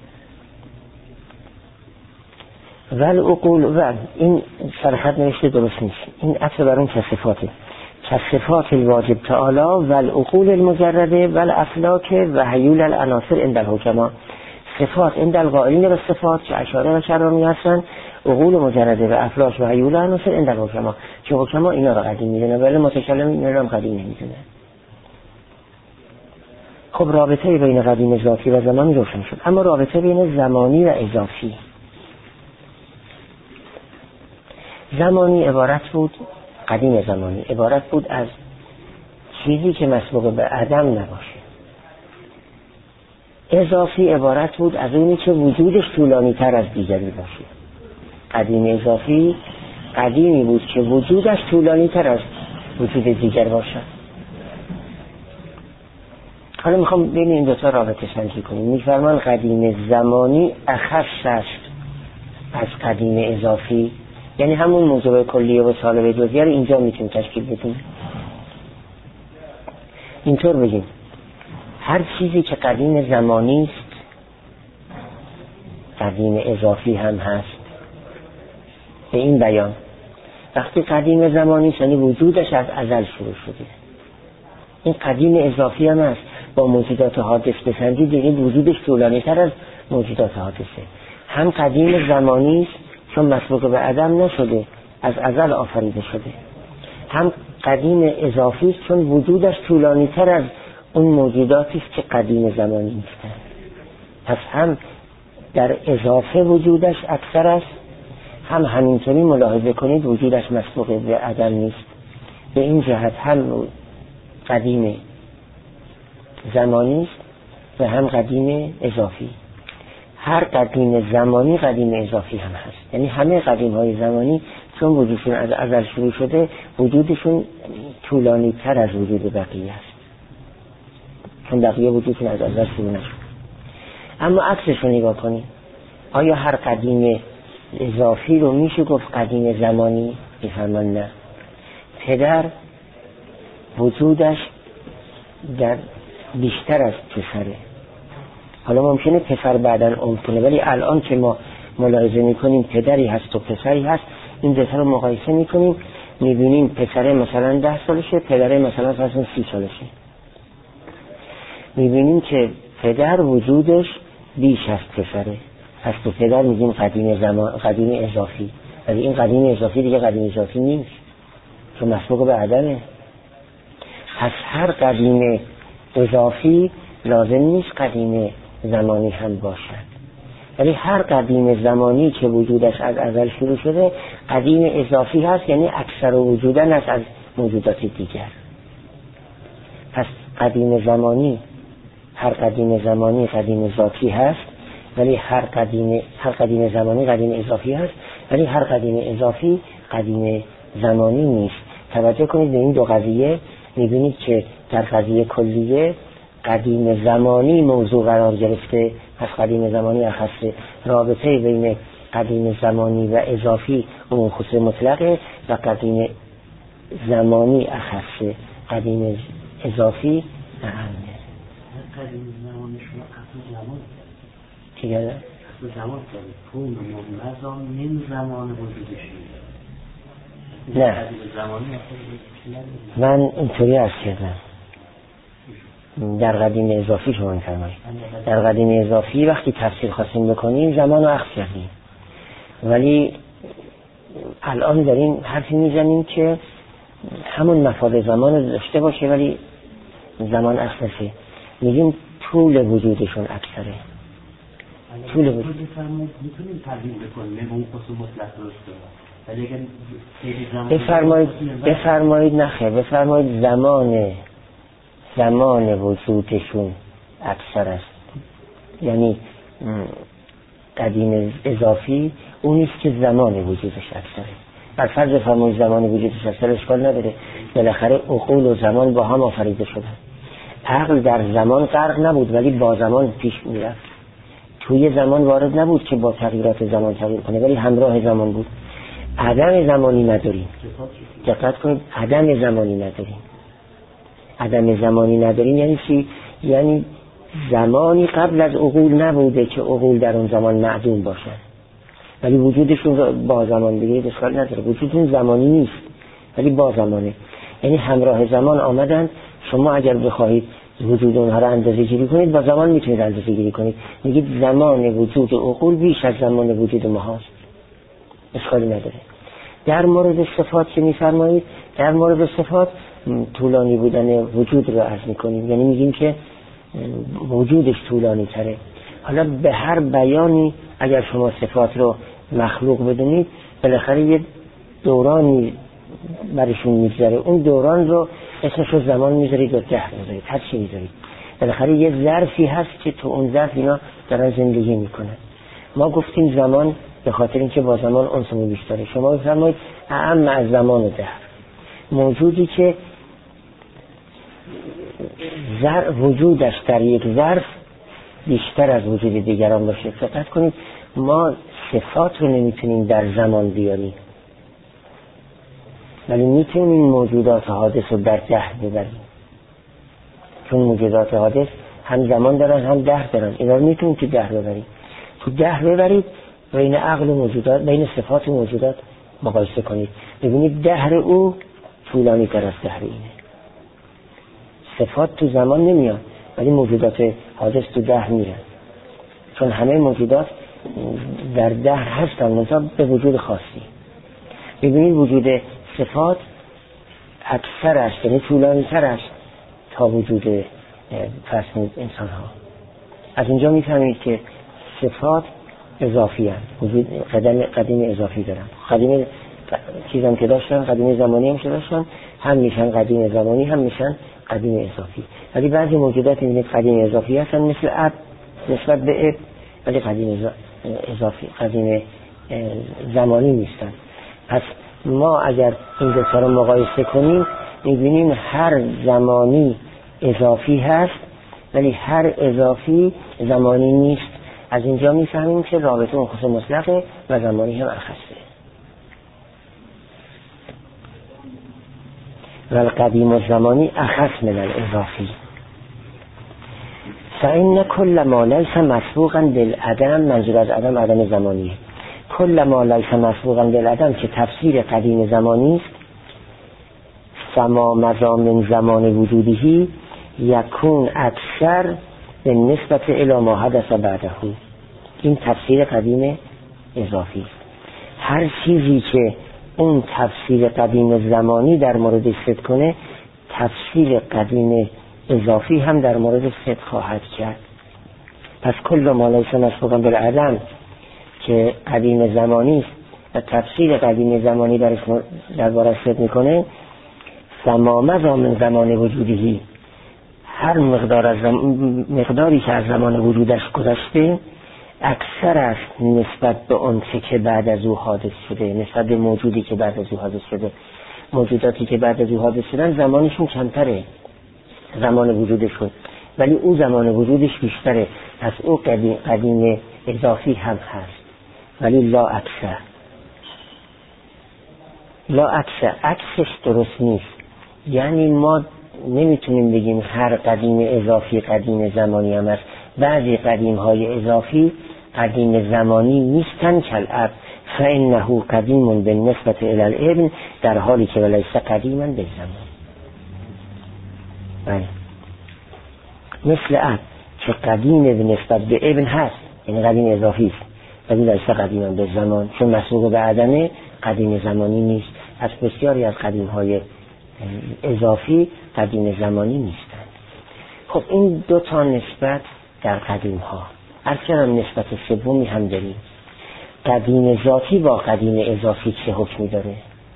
والعقول و این صرفت نوشته درست نیست، این اصل بر اون کثفاته، کثفات الواجب تعالی والعقول المجرده والافلاک و حیول العناصر عند الحکما. صفات عند القائلین به صفات که اشاعره و کرامی هستن، عقول مجرده و افلاک و حیول العناصر عند الحکما، که حکما اینا رو قدیم میدونه ولی متکلم اینا رو هم قدیم نمیدونه. خب رابطه بین قدیم ذاتی و زمانی روشن شد، اما رابطه بین زمانی و اضافی. زمانی عبارت بود، قدیم زمانی عبارت بود از چیزی که مسبوق به عدم نباشه. اضافی عبارت بود از اونی که وجودش طولانی تر از دیگری باشه. قدیم اضافی قدیمی بود که وجودش طولانی تر از وجود دیگر باشه. حالا میخوام بین این دوتا رابطه سنجی کنیم. میفرمان قدیم زمانی اخص است از قدیم اضافی، یعنی همون موضوع کلیه و سالبه جزئیه رو اینجا میتونیم تشکیل بدیم. اینطور بگیم هر چیزی که قدیم زمانی است قدیم اضافی هم هست. به این بیان وقتی قدیم زمانی است یعنی وجودش از ازل شروع شده. این قدیم اضافی هم هست. با موجودات حادث بسنجید دیگه وجودش طولانی تر از موجودات حادثه. هم قدیم زمانی است چون مسبوق به عدم نشده، از ازل آفریده شده. هم قدیم اضافی است چون وجودش طولانی تر از اون موجوداتی است که قدیم زمانی نیستند. پس هم در اضافه وجودش اکثر است، هم همینطوری ملاحظه کنید وجودش مسبوق به عدم نیست. به این جهت هم قدیم زمانی است و هم قدیم اضافی. هر قدیم زمانی قدیم اضافی هم هست. یعنی همه قدیم های زمانی چون وجودشون از ازل شروع شده وجودشون طولانی تر از وجود بقیه است، چون بقیه وجودشون از ازل شروع نشد. اما عکسش رو نگاه کنید، آیا هر قدیم اضافی رو میشه گفت قدیم زمانی؟ میفرمان نه. پدر وجودش در بیشتر از پسره. حالا ممکنه پسر بعداً عمر کنه، ولی الان که ما ملاحظه میکنیم پدری هست و پسری هست، این دو تا رو مقایسه میکنیم میبینیم پسره مثلا 10 سالشه، پدره مثلا فرضاً 30 سالشه. میبینیم که پدر وجودش بیش از پسره، پس تو پدر میگیم قدیم اضافی. ولی این قدیم اضافی دیگه قدیم اضافی نیست، چون مسبوق به عدمه. پس هر قدیم اضافی لازم نیست قدیم زمانی هم باشد، ولی هر قدیم زمانی که وجودش از ازل شروع شده قدیم اضافی هست، یعنی اکثر وجودن است از موجودات دیگر. پس قدیم زمانی، هر قدیم زمانی قدیم ذاتی هست، ولی هر قدیم زمانی قدیم اضافی هست، ولی هر قدیم اضافی قدیم زمانی نیست. توجه کنید به این دو قضیه، میبینید که در قضیه کلیه قدیم زمانی موضوع قرار گرفته. پس قدیم زمانی اخص، رابطه بین قدیم زمانی و اضافی اون خصوص مطلقه و قدیم زمانی اخص، قدیم اضافی اهمه. قدیم زمانی شما اصل زمان چی گره؟ اصل زمان دارید کون و مزام من زمان وجودش نه، من اینطوری عرض کردم در قدیم اضافی شما می‌فرمایید. در قدیم اضافی وقتی تفسیر خواستیم بکنیم زمان رو اخذ کردیم، ولی الان داریم حرفی میزنیم که همون مفاد زمان رو داشته باشه ولی زمان اخذ نشه. میگیم طول وجودشون اکثره. طول وجود میتونیم تبدیل بکنیم اون خصوص مطلق درسته، ولی اگر بفرمایید نخیر، بفرمایید زمان وجودشون اکثر است. یعنی قدیم اضافی اونیست که زمان وجودش اکثره. بر فرض فرمایید زمان وجودش اکثر اشکال نداره، بالاخره عقول و زمان با هم آفریده شدن. عقل در زمان غرق نبود ولی با زمان پیش میرفت. توی زمان وارد نبود که با تغییرات زمان تغییر کنه، ولی همراه زمان بود. عدم زمانی نداریم. دقت کنید، عدم زمانی نداریم. عدم زمانی نداریم یعنی چی؟ یعنی زمانی قبل از عقول نبوده که عقول در اون زمان معدوم باشن، ولی وجودشون با زمان دیگه اشکال نداره. وجودشون زمانی نیست ولی با زمانه، یعنی همراه زمان آمدن. شما اگر بخواهید وجود اونها رو اندازه گیری کنید با زمان میتونید اندازه گیری کنید. میگید زمان وجود عقول بیش از زمان وجود ما هست، اشکالی نداره. در مورد صفات که میفرمایید، در مورد صفات طولانی بودن وجود رو عرض میکنیم، یعنی میگیم که وجودش طولانی تره. حالا به هر بیانی اگر شما صفات رو مخلوق بدونید بالاخره یه دورانی برشون میگذره، اون دوران رو اسمش رو زمان میذارید و دهر میذارید، هر چی میذارید. بالاخره یه ظرفی هست که تو اون ظرف اینا دارن زندگی میکنن. ما گفتیم زمان به خاطر اینکه با زمان انسمون بیشتره. شما بفرمایید اعم از زمان و دهر، موجودی که وجودش در یک ظرف بیشتر از وجود دیگران باشه. دقت کنید، ما صفات رو نمیتونیم در زمان بیاریم ولی میتونیم موجودات حادث رو در دهر ببریم، چون موجودات حادث هم زمان دارن هم دهر دارن. اینا رو میتونیم تو دهر ببریم. تو دهر ببرید بین عقل و موجودات، بین صفات و موجودات مقایسه کنید، ببینید دهر او طولانی تر از دهر اینه. صفات تو زمان نمیاد ولی موجودات حادث تو دهر میرن، چون همه موجودات در دهر هستن منتها به وجود خاصی. ببینید وجود صفات اکثر است، یعنی طولانی تر است تا وجود انسان ها. از اینجا میفهمید که صفات اضافی هم وجود قدیم اضافی دارن. قدیم چیزم که داشتن قدیم زمانی هم که داشتن هم میشن قدیم زمانی هم میشن قدیم اضافی. ولی بعضی موجودات میبینید قدیم اضافی هستن مثل اب نسبت به اب، ولی قدیم اضافی قدیم زمانی نیستن. پس ما اگر این دو تا رو مقایسه کنیم میبینیم هر زمانی اضافی هست ولی هر اضافی زمانی نیست. از اینجا میفهمیم که رابطه منخص مطلقه و زمانی هم اخصه. و القدیم الزمانی اخص من الاضافی. فإن كل ما ليس مسبوقا بالعدم، منظور از عدم عدم زمانیه، کل ما لیس مسبوقا بالعدم که تفسیر قدیم زمانی است، فما مضى من زمان وجودهی یکون اکثر به نسبت الی ما حدث بعده. این تفسیر قدیم اضافی است. هر چیزی که اون تفسیر قدیم زمانی در مورد صدق کنه، تفسیر قدیم اضافی هم در مورد صدق خواهد کرد. پس کل ما لیس مسبوقا بالعدم که قدیم زمانی است و تفسیر قدیم زمانی درباره صدق میکنه، فما مضی من زمان وجودهی، هر مقداری که از زمان وجودش گذشته اکثر است نسبت به اون که بعد از او حادث شده، نسبت به موجودی که بعد از او حادث شده. موجوداتی که بعد از او حادث شدن زمانشون کمتره زمان وجودشون، ولی او زمان وجودش بیشتره. پس او قدیم اضافی هم هست ولی لا اکثر. لا اکثر عکسش درست نیست. یعنی ما نمیتونیم بگیم هر قدیم اضافی قدیم زمانی هم هست. بعضی قدیم های اضافی قدیم زمانی نیستن کالاب، فانه قدیم بالنسبه الی الابن، در حالی که ولیس قدیما بالزمان. بله مثل اب که قدیم به نسبت به ابن هست، یعنی قدیم اضافی است، ولی لیس قدیما بالزمان، چون مسبوق به عدمه قدیم زمانی نیست. از بسیاری از قدیم های اضافی قدیم زمانی نیستند. خب این دو تا نسبت در قدیم ها. اصلا نسبت سومی هم داریم. قدیم ذاتی با قدیم اضافی چه حکمی داره؟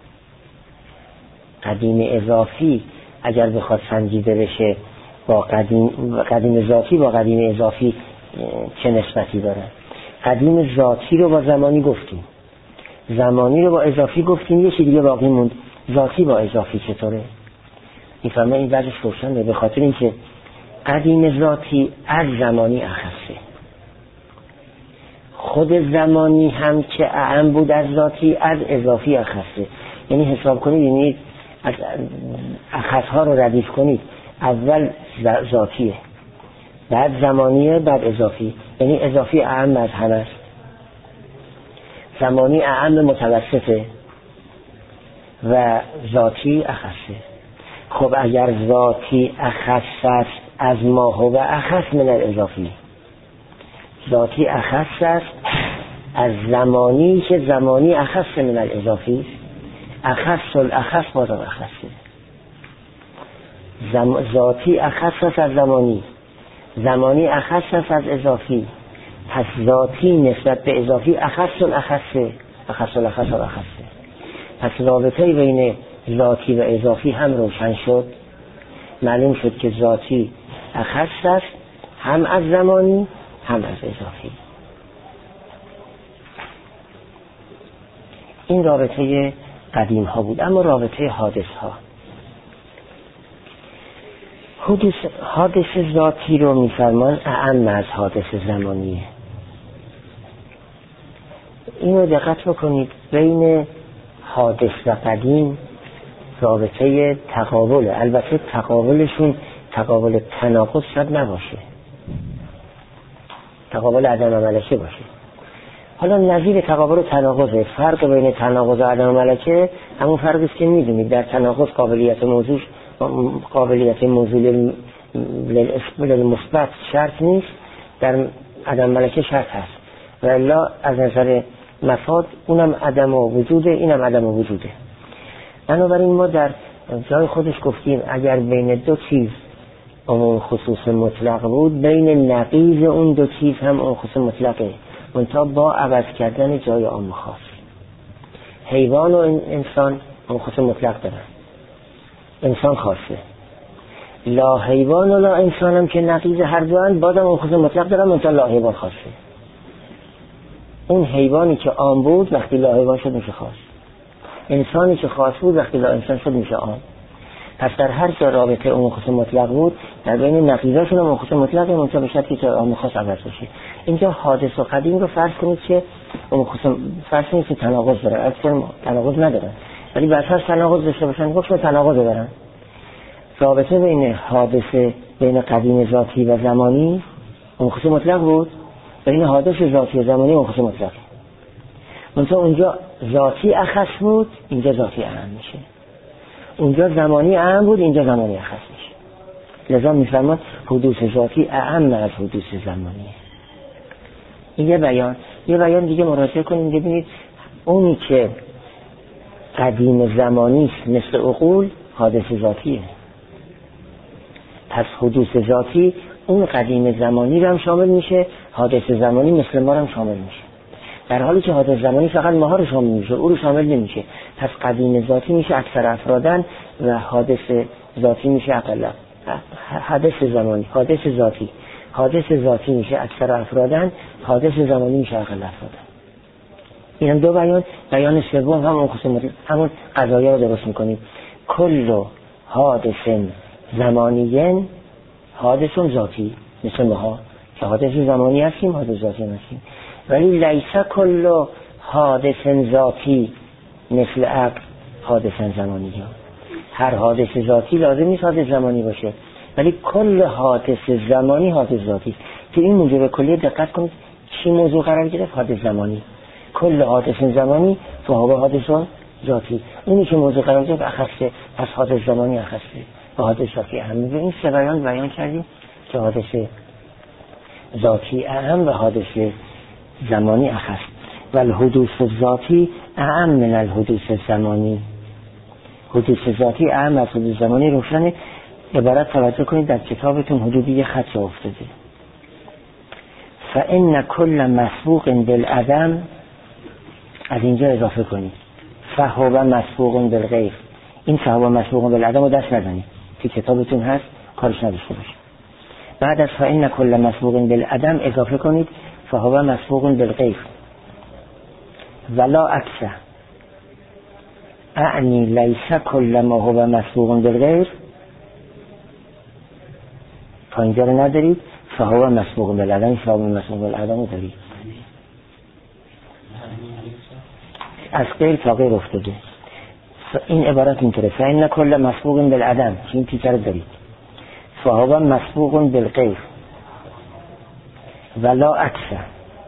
قدیم اضافی اگر بخواد سنجیده بشه با قدیم ذاتی با قدیم اضافی چه نسبتی داره؟ قدیم ذاتی رو با زمانی گفتیم، زمانی رو با اضافی گفتیم، یکی دیگه باقی موند ذاتی با اضافی چطوره؟ میفهمه این وجهش روشنه، به خاطر اینکه قدیم ذاتی از زمانی اخصه. خود زمانی هم که اعم بود از ذاتی از اضافی اخصه. یعنی حساب کنید، یعنی از اخص ها رو ردیف کنید، اول ذاتیه بعد زمانیه بعد اضافی، یعنی اضافی اعم از همه است، زمانی اعم متوسطه و ذاتی اخصه. خب اگر ذاتی اخص است از ما هو اخص من الاضافی، ذاتی اخص است از زمانی که زمانی اخص من الاضافی، اخص الاخص باز اخصه. ذاتی اخص است از زمانی، زمانی اخص است از اضافی، پس ذاتی نسبت به اضافی اخص الاخصه، اخص الاخص اخصه. پس رابطه بین ذاتی و اضافی هم روشن شد. معلوم شد که ذاتی اخص است هم از زمانی هم از اضافی. این رابطه قدیم ها بود. اما رابطه حادث ها، حادث ذاتی رو میفرمان اعم از حادث زمانیه. اینو دقت بکنید، بین حادث و قدیم رابطه تقابله. البته تقابلشون تقابل تناقض شاید نباشه، تقابل عدم ملکه باشه. حالا نظیر تقابل و تناقضه. فرق بین تناقض و عدم ملکه همون فرقی است که میدونید در تناقض قابلیت موضوع للمثبت شرط نیست، در عدم ملکه شرط هست. و الا از نظر مفاد اونم عدم وجوده اینم عدم وجوده. بنابراین ما در جای خودش گفتیم اگر بین دو چیز اون خصوص مطلق بود، بین نقیض اون دو چیز هم اون خصوص مطلقه. منتها با عوض کردن جای عام خاص. حیوان و انسان عام خاص مطلق دارن، انسان خاصه. لا حیوان و لا انسان هم که نقیض هر دو هستند، بازم عام خاص مطلق دارن، منتها لا حیوان خاصه. اون حیوانی که عام بود وقتی لا حیوان شد میشه خاص، انسانی که خاص بود وقتی لا انسان شد میشه عام. پس در هر جا رابطه عام خاص مطلق بود، در بین نقیضاشون هم عام خاص مطلق منتها به شرطی که عام خاص عوض بشه. اینجا حادث و قدیم رو فرض کنید که عام خاص فرض کنید که تناقض داره، اصلا تناقض نداره، ولی بعضی تناقض داشته باشن گفتم تناقض دارن. رابطه بین حادثه بین قدیم ذاتی و زمانی عام خاص مطلق بود، بین حادث ذاتی و زمانی عام خاص مطلق. منتها اونجا ذاتی اخص بود، اینجا ذاتی اعم میشه. اونجا زمانی اعم بود، اینجا زمانی اخص میشه. لذا میفرمان حدوث ذاتی اعم از حدوث زمانی. این یه بیان دیگه مراجعه کنیم ببینید. اونی که قدیم زمانی است مثل عقول حادث ذاتیه. پس حدوث ذاتی اون قدیم زمانی رو هم شامل میشه، حادث زمانی مثل ما رو هم شامل میشه. در حالی که حادث زمانی فقط ماها رو شامل میشه، او رو شامل نمیشه. پس قدیم ذاتی میشه اکثر افرادن و حادث ذاتی میشه اقل. حادث زمانی حادث ذاتی میشه اکثر افرادن، حادث زمانی میشه اقل افرادن. این هم دو بیان. بیان سوم هم همون قضایا رو درست میکنیم. کل حادث زمانیین حادث ذاتی، مثل ماها که حادث زمانی هستیم، حادث ذاتی هستیم. ولی لیس کل حادث ذاتی مثل عقل حادث زمانی ها. هر حادث ذاتی لازم نیست حادث زمانی باشه، ولی کل حادث زمانی حادث ذاتی. که این موضوع کلی دقت کنید چی موضوع قرار گرفت؟ حادث زمانی. کل حادث زمانی فهو حادث ذاتی. اونی که موضوع قرار گرفت اخصه، پس حادث زمانی اخصه و حادث ذاتی اهم. این سه بیان کردیم که حادث ذاتی اهم و حادث زمانی اخص. و الحدوث ذاتی اهم من الحدوث زمانی. حدوث ذاتی اهم از حدوث زمانی. روشنه. عبارت توجه کنید در کتابتون حدودی یه خط افتاده. فإن كل مسبوق بالعدم، از اینجا اضافه کنید فهو مسبوق بالغیر. این فهو مسبوق بالعدم رو دست نزنید، که کتابتون هست کارش نداشته باشید. بعد از فإن كل مسبوق بالعدم اضافه کنید فهو مسبوق بالغیر ولا عکسه. اعنی لیس کل ما هو مسبوق بالغیر. تا اینجا رو ندارید. فهو مسبوق بالعدم، فهو مسبوق بالعدم رو دارید. از غیر تا غیر افتاده. این عبارت اینطوره. فإن کل مسبوق بالعدم، که این تیکر دارید. فهو مسبوق بالغیر ولا عکسه.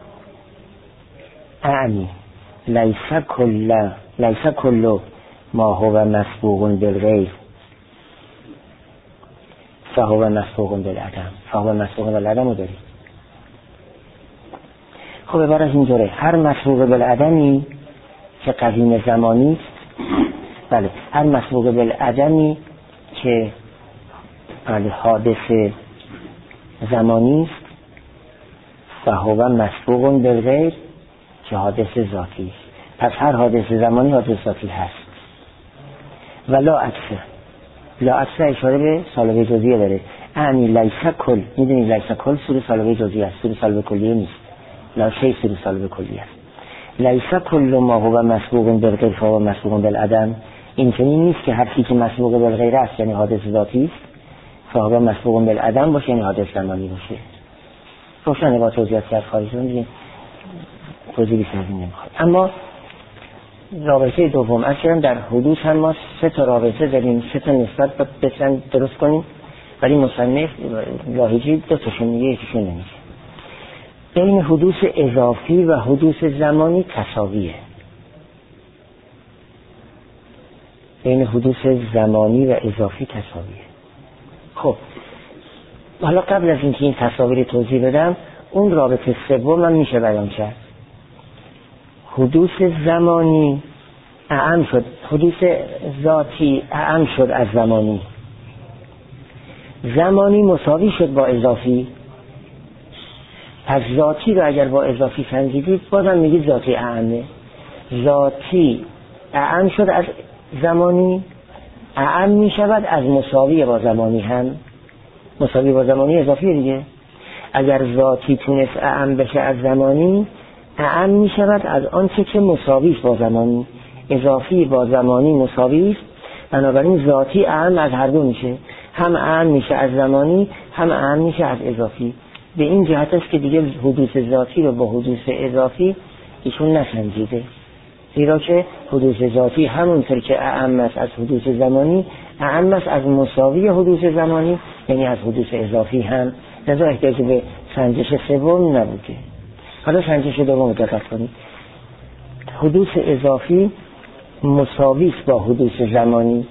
اعنی لیس کل ما هو مسبوق بالغیر فهو مسبوق بالعدم. فهو مسبوق بالعدم رو دارید. خب عبارت اینطوره. هر مسبوق بالعدمی که قدیم زمانی، بله، هر مسبوق بالعدمی که حادث زمانی است فهو مسبوق بالغیر که حادث ذاتی است. پس هر حادث زمانی حادث ذاتی هست. ولا عکسه. لا عکسه اشاره به سالبه جزئیه داره. یعنی لیس کل، میدونید لیس کل سور سالبه جزئیه است، سور سالبه کلیه نیست. لا شی سور سالبه کلیه است. لیس کل ما هو مسبوق بالغیر فهو مسبوق بالعدم. این چنین نیست که هر چیزی که مسبوق بالغیر است یعنی حادث ذاتی است، فهو مسبوق بالعدم باشه یعنی حادث زمانی باشه. روشن با توضیحات کرد خواهیشون دیگه توضیح بیشتر نمیخواد. اما رابطه دوم اصلا در حدوث هم ما سه تا رابطه داریم، سه تا نسبت بسن درست کنیم، ولی مصنف لاحجی دو تاشون میگه یکیشون نمیگه. بین حدوث اضافی و حدوث زمانی تساویه. بین حدوث زمانی و اضافی تساویه. خب حالا قبل از اینکه این تساوی رو توضیح بدم، اون رابطه سوم هم میشه بیان کرد. حدوث زمانی اعم شد، حدوث ذاتی اعم شد از زمانی. زمانی مساوی شد با اضافی. پس ذاتی رو اگر با اضافی سنجیدید بازم میگید ذاتی اعمه. ذاتی اعم شد از زمانی، اعم میشود از مساوی با زمانی هم. مساوی با زمانی اضافی دیگه. اگر ذاتی تونست اعم بشه از زمانی، اعم میشود از آنچه که مساویش با زمانی. اضافی با زمانی مساویش، بنابراین ذاتی اعم از هر دو میشه، هم اعم میشه از زمانی، هم اعم میشه از اضافی. به این جهت است که دیگه حدوث ذاتی رو با حدوث اضافی ایشون نسنجیده، زیرا که حدوث ذاتی همونطور که اعم است از حدوث زمانی، اعم است از مساوی حدوث زمانی، یعنی از حدوث اضافی هم. لذا احتیاج به سنجش سوم نبوده. حالا سنجش دوم دقت کنید. حدوث اضافی مساوی است با حدوث زمانی.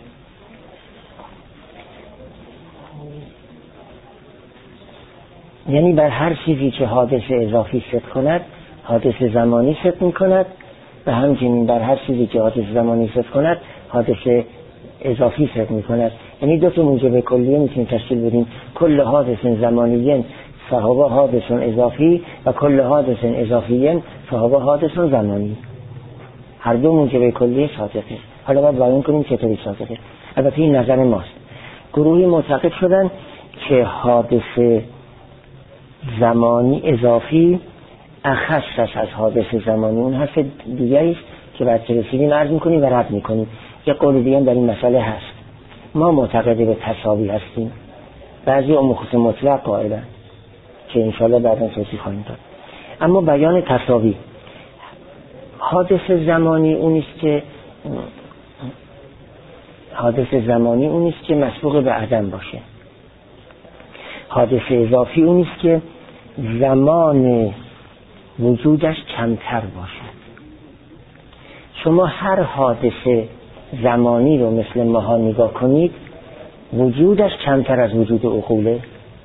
یعنی بر هر چیزی که حادث اضافی ست کند، حادث زمانی ست می کند، و همچنین بر هر چیزی که حادث زمانی ست کند، حادث اضافی ست می کند. یعنی دو تا موجب کلیه میتونیم تشکیل بدیم: کل حادث زمانیین فهو حادث اضافی و کل حادث اضافیین فهو حادث زمانی. هر دو موجب کلیه صادقه. حالا باید بیان کنیم چطوری صادقه. البته این نظر ماست. گروهی معتقد شدن که حادث زمانی اضافی اخص است از حادث زمانی. اون حرف دیگری است که بعد که رسیدیم عرض میکنیم و رد میکنیم. یه قول دیگه در این مسئله هست. ما معتقد به تساوی هستیم، بعضی امخص مطلق قائلن که انشاءالله بعدا توضیح خواهیم داد. اما بیان تساوی، حادث زمانی اونیست که مسبوق به عدم باشه. حادث اضافی اونیست که زمان وجودش کمتر باشه. شما هر حادث زمانی رو مثل ماها نگاه کنید، وجودش کمتر از وجود عقوله.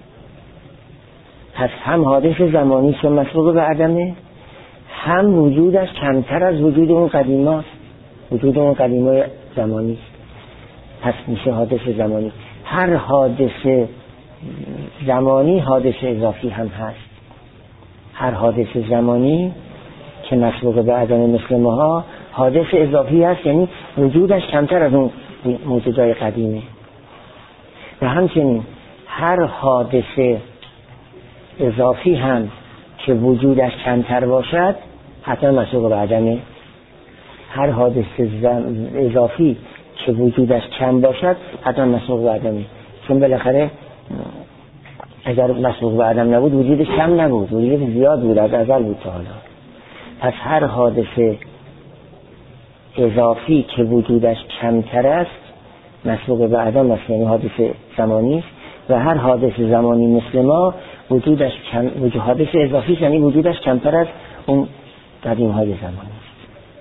پس هم حادث زمانی که مسبوق به عدمه، هم وجودش کمتر از وجود اون قدیماست. وجود اون قدیمای زمانی است. پس میشه حادث زمانی. هر حادث زمانی حادث اضافی هم هست. هر حادث زمانی که مسبوق به عدم مثل ماها حادث اضافی هست، یعنی وجودش کمتر از اون موجودای قدیمه. و همچنین هر حادث اضافی هم که وجودش کمتر باشد حتما مسبوق به عدمه. هر حادث اضافی که وجودش کم باشد حتما مسبوق به عدمه، چون بالاخره اگر مسبوق به عدم نبود وجودش کم نبود، وجودش زیاد بود، از ازل بود تا حالا. پس هر حادث اضافی که وجودش کمتر است مسبوق به عدم است، یعنی حادث زمانی است. و هر حادث زمانی مثل ما وجودش حادث اضافی است، یعنی وجودش کمتر از اون قدیم های زمانی است.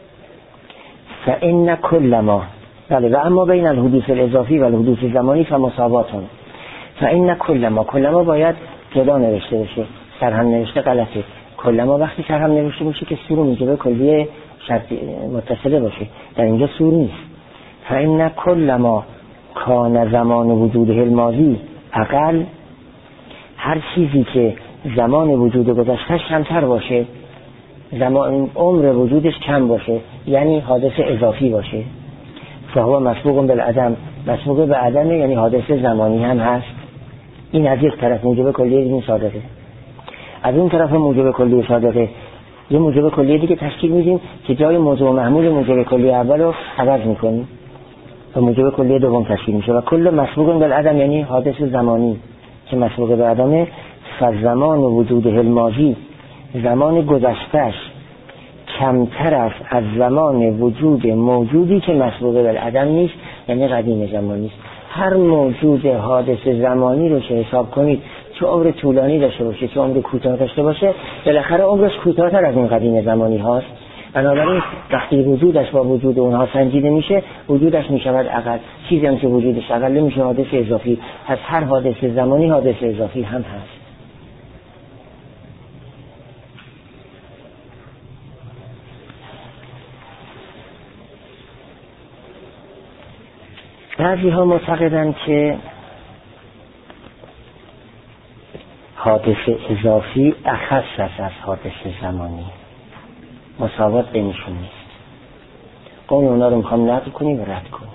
فإن كل ما، بله، و اما بین الحدوث الاضافی و الحدوث زمانی فمساواتون. فإن كل ما باید جدا نوشته بشه، سرهم نوشته غلطه. کل ما وقتی سرهم نوشته باشه که سور موجب کلیه متصله باشه، در اینجا سور نیست. فإن كل ما کان زمان وجوده الماضی اقل، هر چیزی که زمان وجود گذشتهش کمتر باشه، زمان عمر وجودش کم باشه، یعنی حادث اضافی باشه، فهو مسبوق بالعدم، مسبوق به عدم، یعنی حادث زمانی هم هست. این از یک طرف موجب کلیه این صادقه. از اون طرف موجب کلیه صادقه یه موجب کلیه دیگه تشکیل میدیم که جای موضوع محمول موجب کلیه اول رو عوض میکنیم و موجب کلیه دوم تشکیل میشه. و کل مسبوق بالعدم یعنی حادث زمانی که مسبوق به عدمه. فزمان وجوده الماضی، زمان گذشتهش کمتر است از زمان وجود موجودی که مسبوق بالعدم نیست، یعنی قدیم زمانی است. هر موجود حادث زمانی رو که حساب کنید، چه عمر طولانی داشته باشه چه عمر کوتاه داشته باشه، بالاخره عمرش کوتاه‌تر از این قدیم زمانی هاست. بنابراین وقتی وجودش با وجود اونها سنجیده میشه، وجودش میشود اقل. چیزی هم که وجودش اقل میشه حادث اضافی. پس هر حادث زمانی حادث اضافی هم هست. بعضی ها معتقدند که حادث اضافی اخص است از حادث زمانی، مساوات بینشون نیست. قوم اونا رو میخوام نقل کنیم و رد کنیم.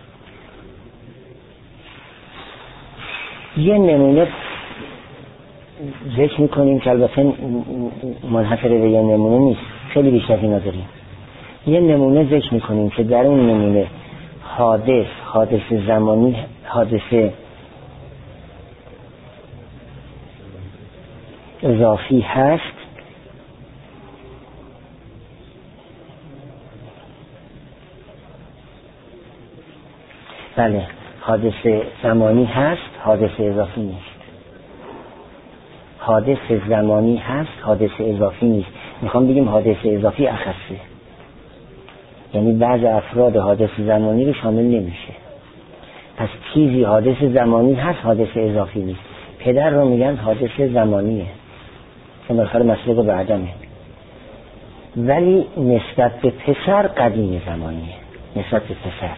یه نمونه ذکر میکنیم که البته منحصر به یه نمونه نیست، خیلی بیشتر اینا داریم. یه نمونه ذکر میکنیم که در اون نمونه حادث زمانی، حادث اضافی هست، بله حادث زمانی هست، حادث اضافی نیست. حادث زمانی هست، حادث اضافی نیست. میخوام بگیم حادث اضافی اخصه، یعنی بعض افراد حادث زمانی رو شامل نمیشه. پس چیزی حادث زمانی هست، حادث اضافی نیست. پدر رو میگن حادث زمانیه که بالاخره مسلک به عدمه، ولی نسبت به پسر قدیم زمانیه. نسبت به پسر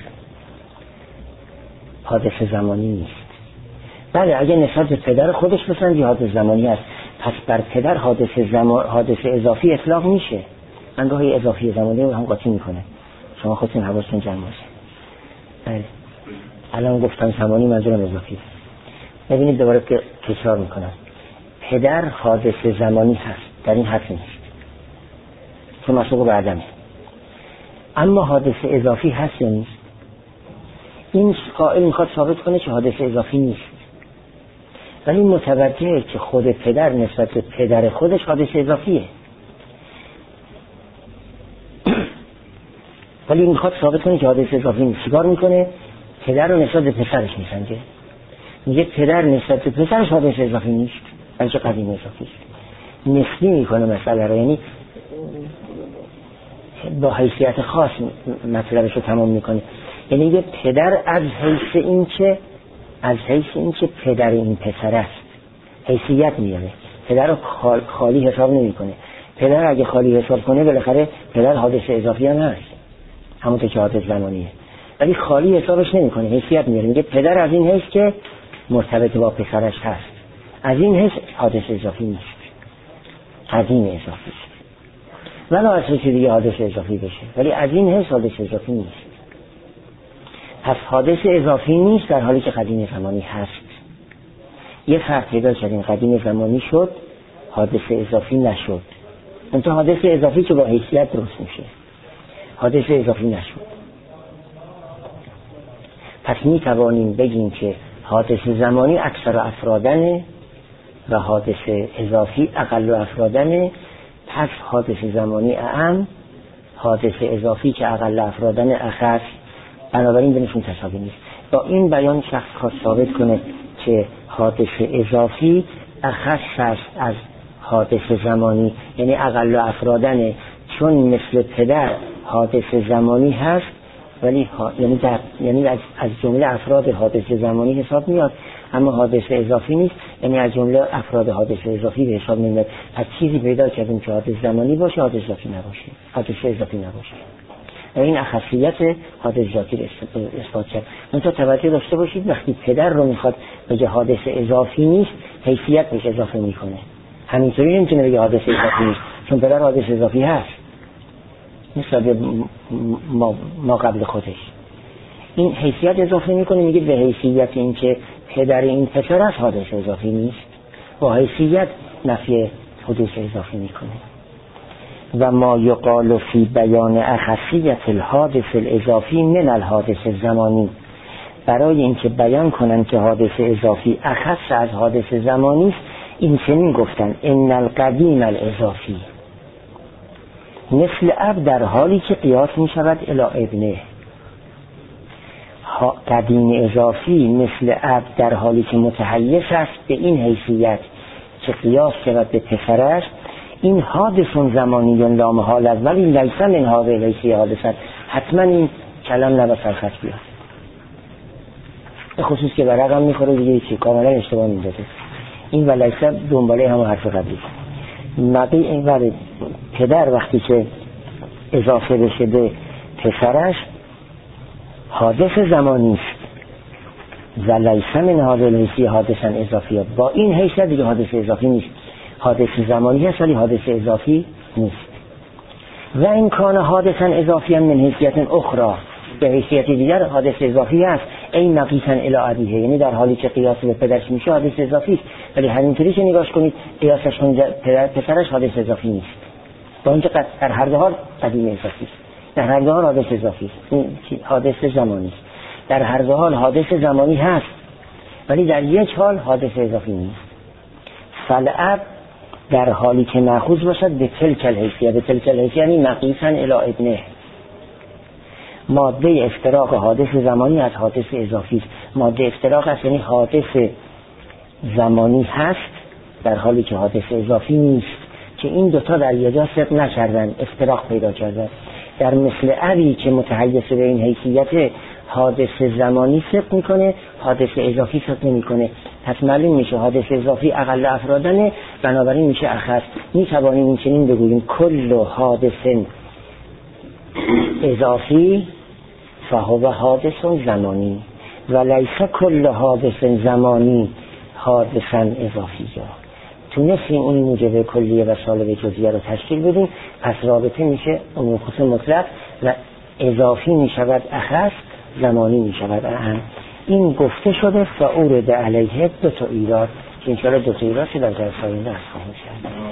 حادث زمانی نیست. بله اگه نسبت به پدر خودش بسنجی حادث زمانی هست، پس بر پدر حادث اضافی اطلاق میشه. من گاهی اضافی زمانی رو هم قاطی میکنه، شما خودتون حواستون جمع باشه. بله الان گفتم زمانی، منظورم اضافی. ببینید دوباره که تکرار میکنم، پدر حادث زمانی هست، در این حرف نیست که مسلک به عدمه. اما حادث اضافی هست یا نیست؟ این قائل میخواد ثابت کنه که حادث اضافی نیست، ولی متوجهه که خود پدر نسبت به پدر خودش حادث اضافیه. ولی میخواد ثابت کنه که حادث اضافی نیست. چیکار میکنه؟ پدر رو نسبت به پسرش میسنجه، میگه پدر نسبت به پسرش حادث اضافی نیست، بلکه قدیم اضافی است. نسبی میکنه مسئله رو، یعنی با حیثیت خاص مطلبش رو تمام میکنه. یعنی یه پدر از حیث این که پدر این پسر است حیثیت میاره، پدر رو خالی حساب نمیکنه. پدر اگه خالی حساب کنه بالاخره پدر حادث اضافی هم هست، همونطور که حادث زمانیه، ولی خالی حسابش نمیکنه، حیثیت میاره. میگه پدر از این حیث که مرتبط با پسرش هست، از این حیث حادث اضافی نیست، قدیم اضافی است. ولی اصلا چیزی دیگه حادث اضافی بشه، ولی از این حیث حادث اضافی نیست. پس حادث اضافی نیست در حالی که قدیم زمانی هست. یه فرق پیدا کردیم، قدیم زمانی شد، حادث اضافی نشد. اون حادث اضافی که با حیثیت درست میشه، حادث اضافی نشد. پس می توانیم بگیم که حادث زمانی اکثر افرادنه و حادث اضافی اقل افرادنه. پس حادث زمانی اعم، حادث اضافی که اقل افرادن اخص، بنابراین بینشون تساوی نیست. با این بیان شخص خواست ثابت کنه که حادث اضافی اخص است از حادث زمانی، یعنی اقل افرادنه، چون مثل پدر حادث زمانی هست، ولی یعنی از جمله افراد حادث زمانی حساب میاد، اما حادث اضافی نیست، یعنی از جمله افراد حادث اضافی به حساب نمیاد. پس چیزی پیدا کردیم که حادث زمانی باشه، حادث اضافی نباشه، حادث اضافی نباشه. و این اخصیت حادث ذاتی رو اثبات کرد. منتها توجه داشته باشید وقتی پدر رو میخواد بگه حادث اضافی نیست، حیثیت بهش اضافه میکنه. همینطوری نمیتونه بگه حادث اضافی نیست، چون پدر حادث اضافی هست مثل ما قبل خودش. این حیثیت اضافه میکنه، میگه به حیثیت این که پدر این پسر از حادث اضافی نیست، با حیثیت نفی حدوث اضافی میکنه. و ما یقال فی بیان اخصیت الحادث الاضافی من الحادث زمانی، برای اینکه بیان کنن که حادث اضافی اخص از حادث زمانی است، این چنین گفتن ان القدیم الاضافی مثل اب در حالی که قیاس می شود الی ابنه. قدیم اضافی مثل اب در حالی که متحیز است به این حیثیت که قیاس شود به پسرش، این حادثون زمانی لا محال است، ولی لیس من هذه حیثیه حادثت. حتما این کلام نباید سرخط بیاد، به خصوص که برقم میخوره دیگه چی کاملا اشتباه میداده. این و لیس دنباله همه حرف قبلی. نبی این ولی پدر وقتی که اضافه بشه به پسرش حادث زمانی است، و لیس من هذا الحیث حادثا اضافی، با این حیثیت دیگه حادث اضافی نیست، حادث زمانی هست ولی حادث اضافی نیست. و این کان حادثا اضافی من حیثیت اخرى، به حیثیت دیگر حادث اضافی است، این نقیصا الی ابیه، یعنی در حالی که قیاس به پدرش میشه حادث اضافی است، ولی همینطوری که نگاش کنید قیاسش کنید پسرش حادث اضافی نیست، با اینکه در هر دو حال قدیم اضافی است، در هر دو حال حادث اضافی است، این حادث زمانی است، در هر دو حال حادث زمانی هست ولی در یک حال حادث اضافی نیست. فالاب در حالی که مأخوذ باشد به تلک الحیثیه، به تلک الحیثیه یعنی نقیصا الی ابنه، ماده افتراق حادث زمانی از حادث اضافی است. ماده افتراق است یعنی حادث زمانی هست در حالی که حادث اضافی نیست، که این دوتا در یک جا صدق نکردن، افتراق پیدا کردن. در مثل ابی که متحیز به این حیثیت حادث زمانی صدق میکنه، حادث اضافی صدق نمیکنه، پس معلوم میشه حادث اضافی اقل افرادنه، بنابراین میشه اخص. میتوانیم این چنین بگوییم کل حادث اضافی فهو حادث زمانی و لیس کل حادث زمانی حادثا اضافی. تونستیم اون موجب کلیه و سالب جزئیه رو تشکیل بدیم، پس رابطه میشه اون خصوص مطلق و اضافی میشود اخص، زمانی میشود اهم. این گفته شده فاورد علیه دو تا ایراد که انشاءالله دو تا ایراد که در جلسه آینده از خواهیم شد.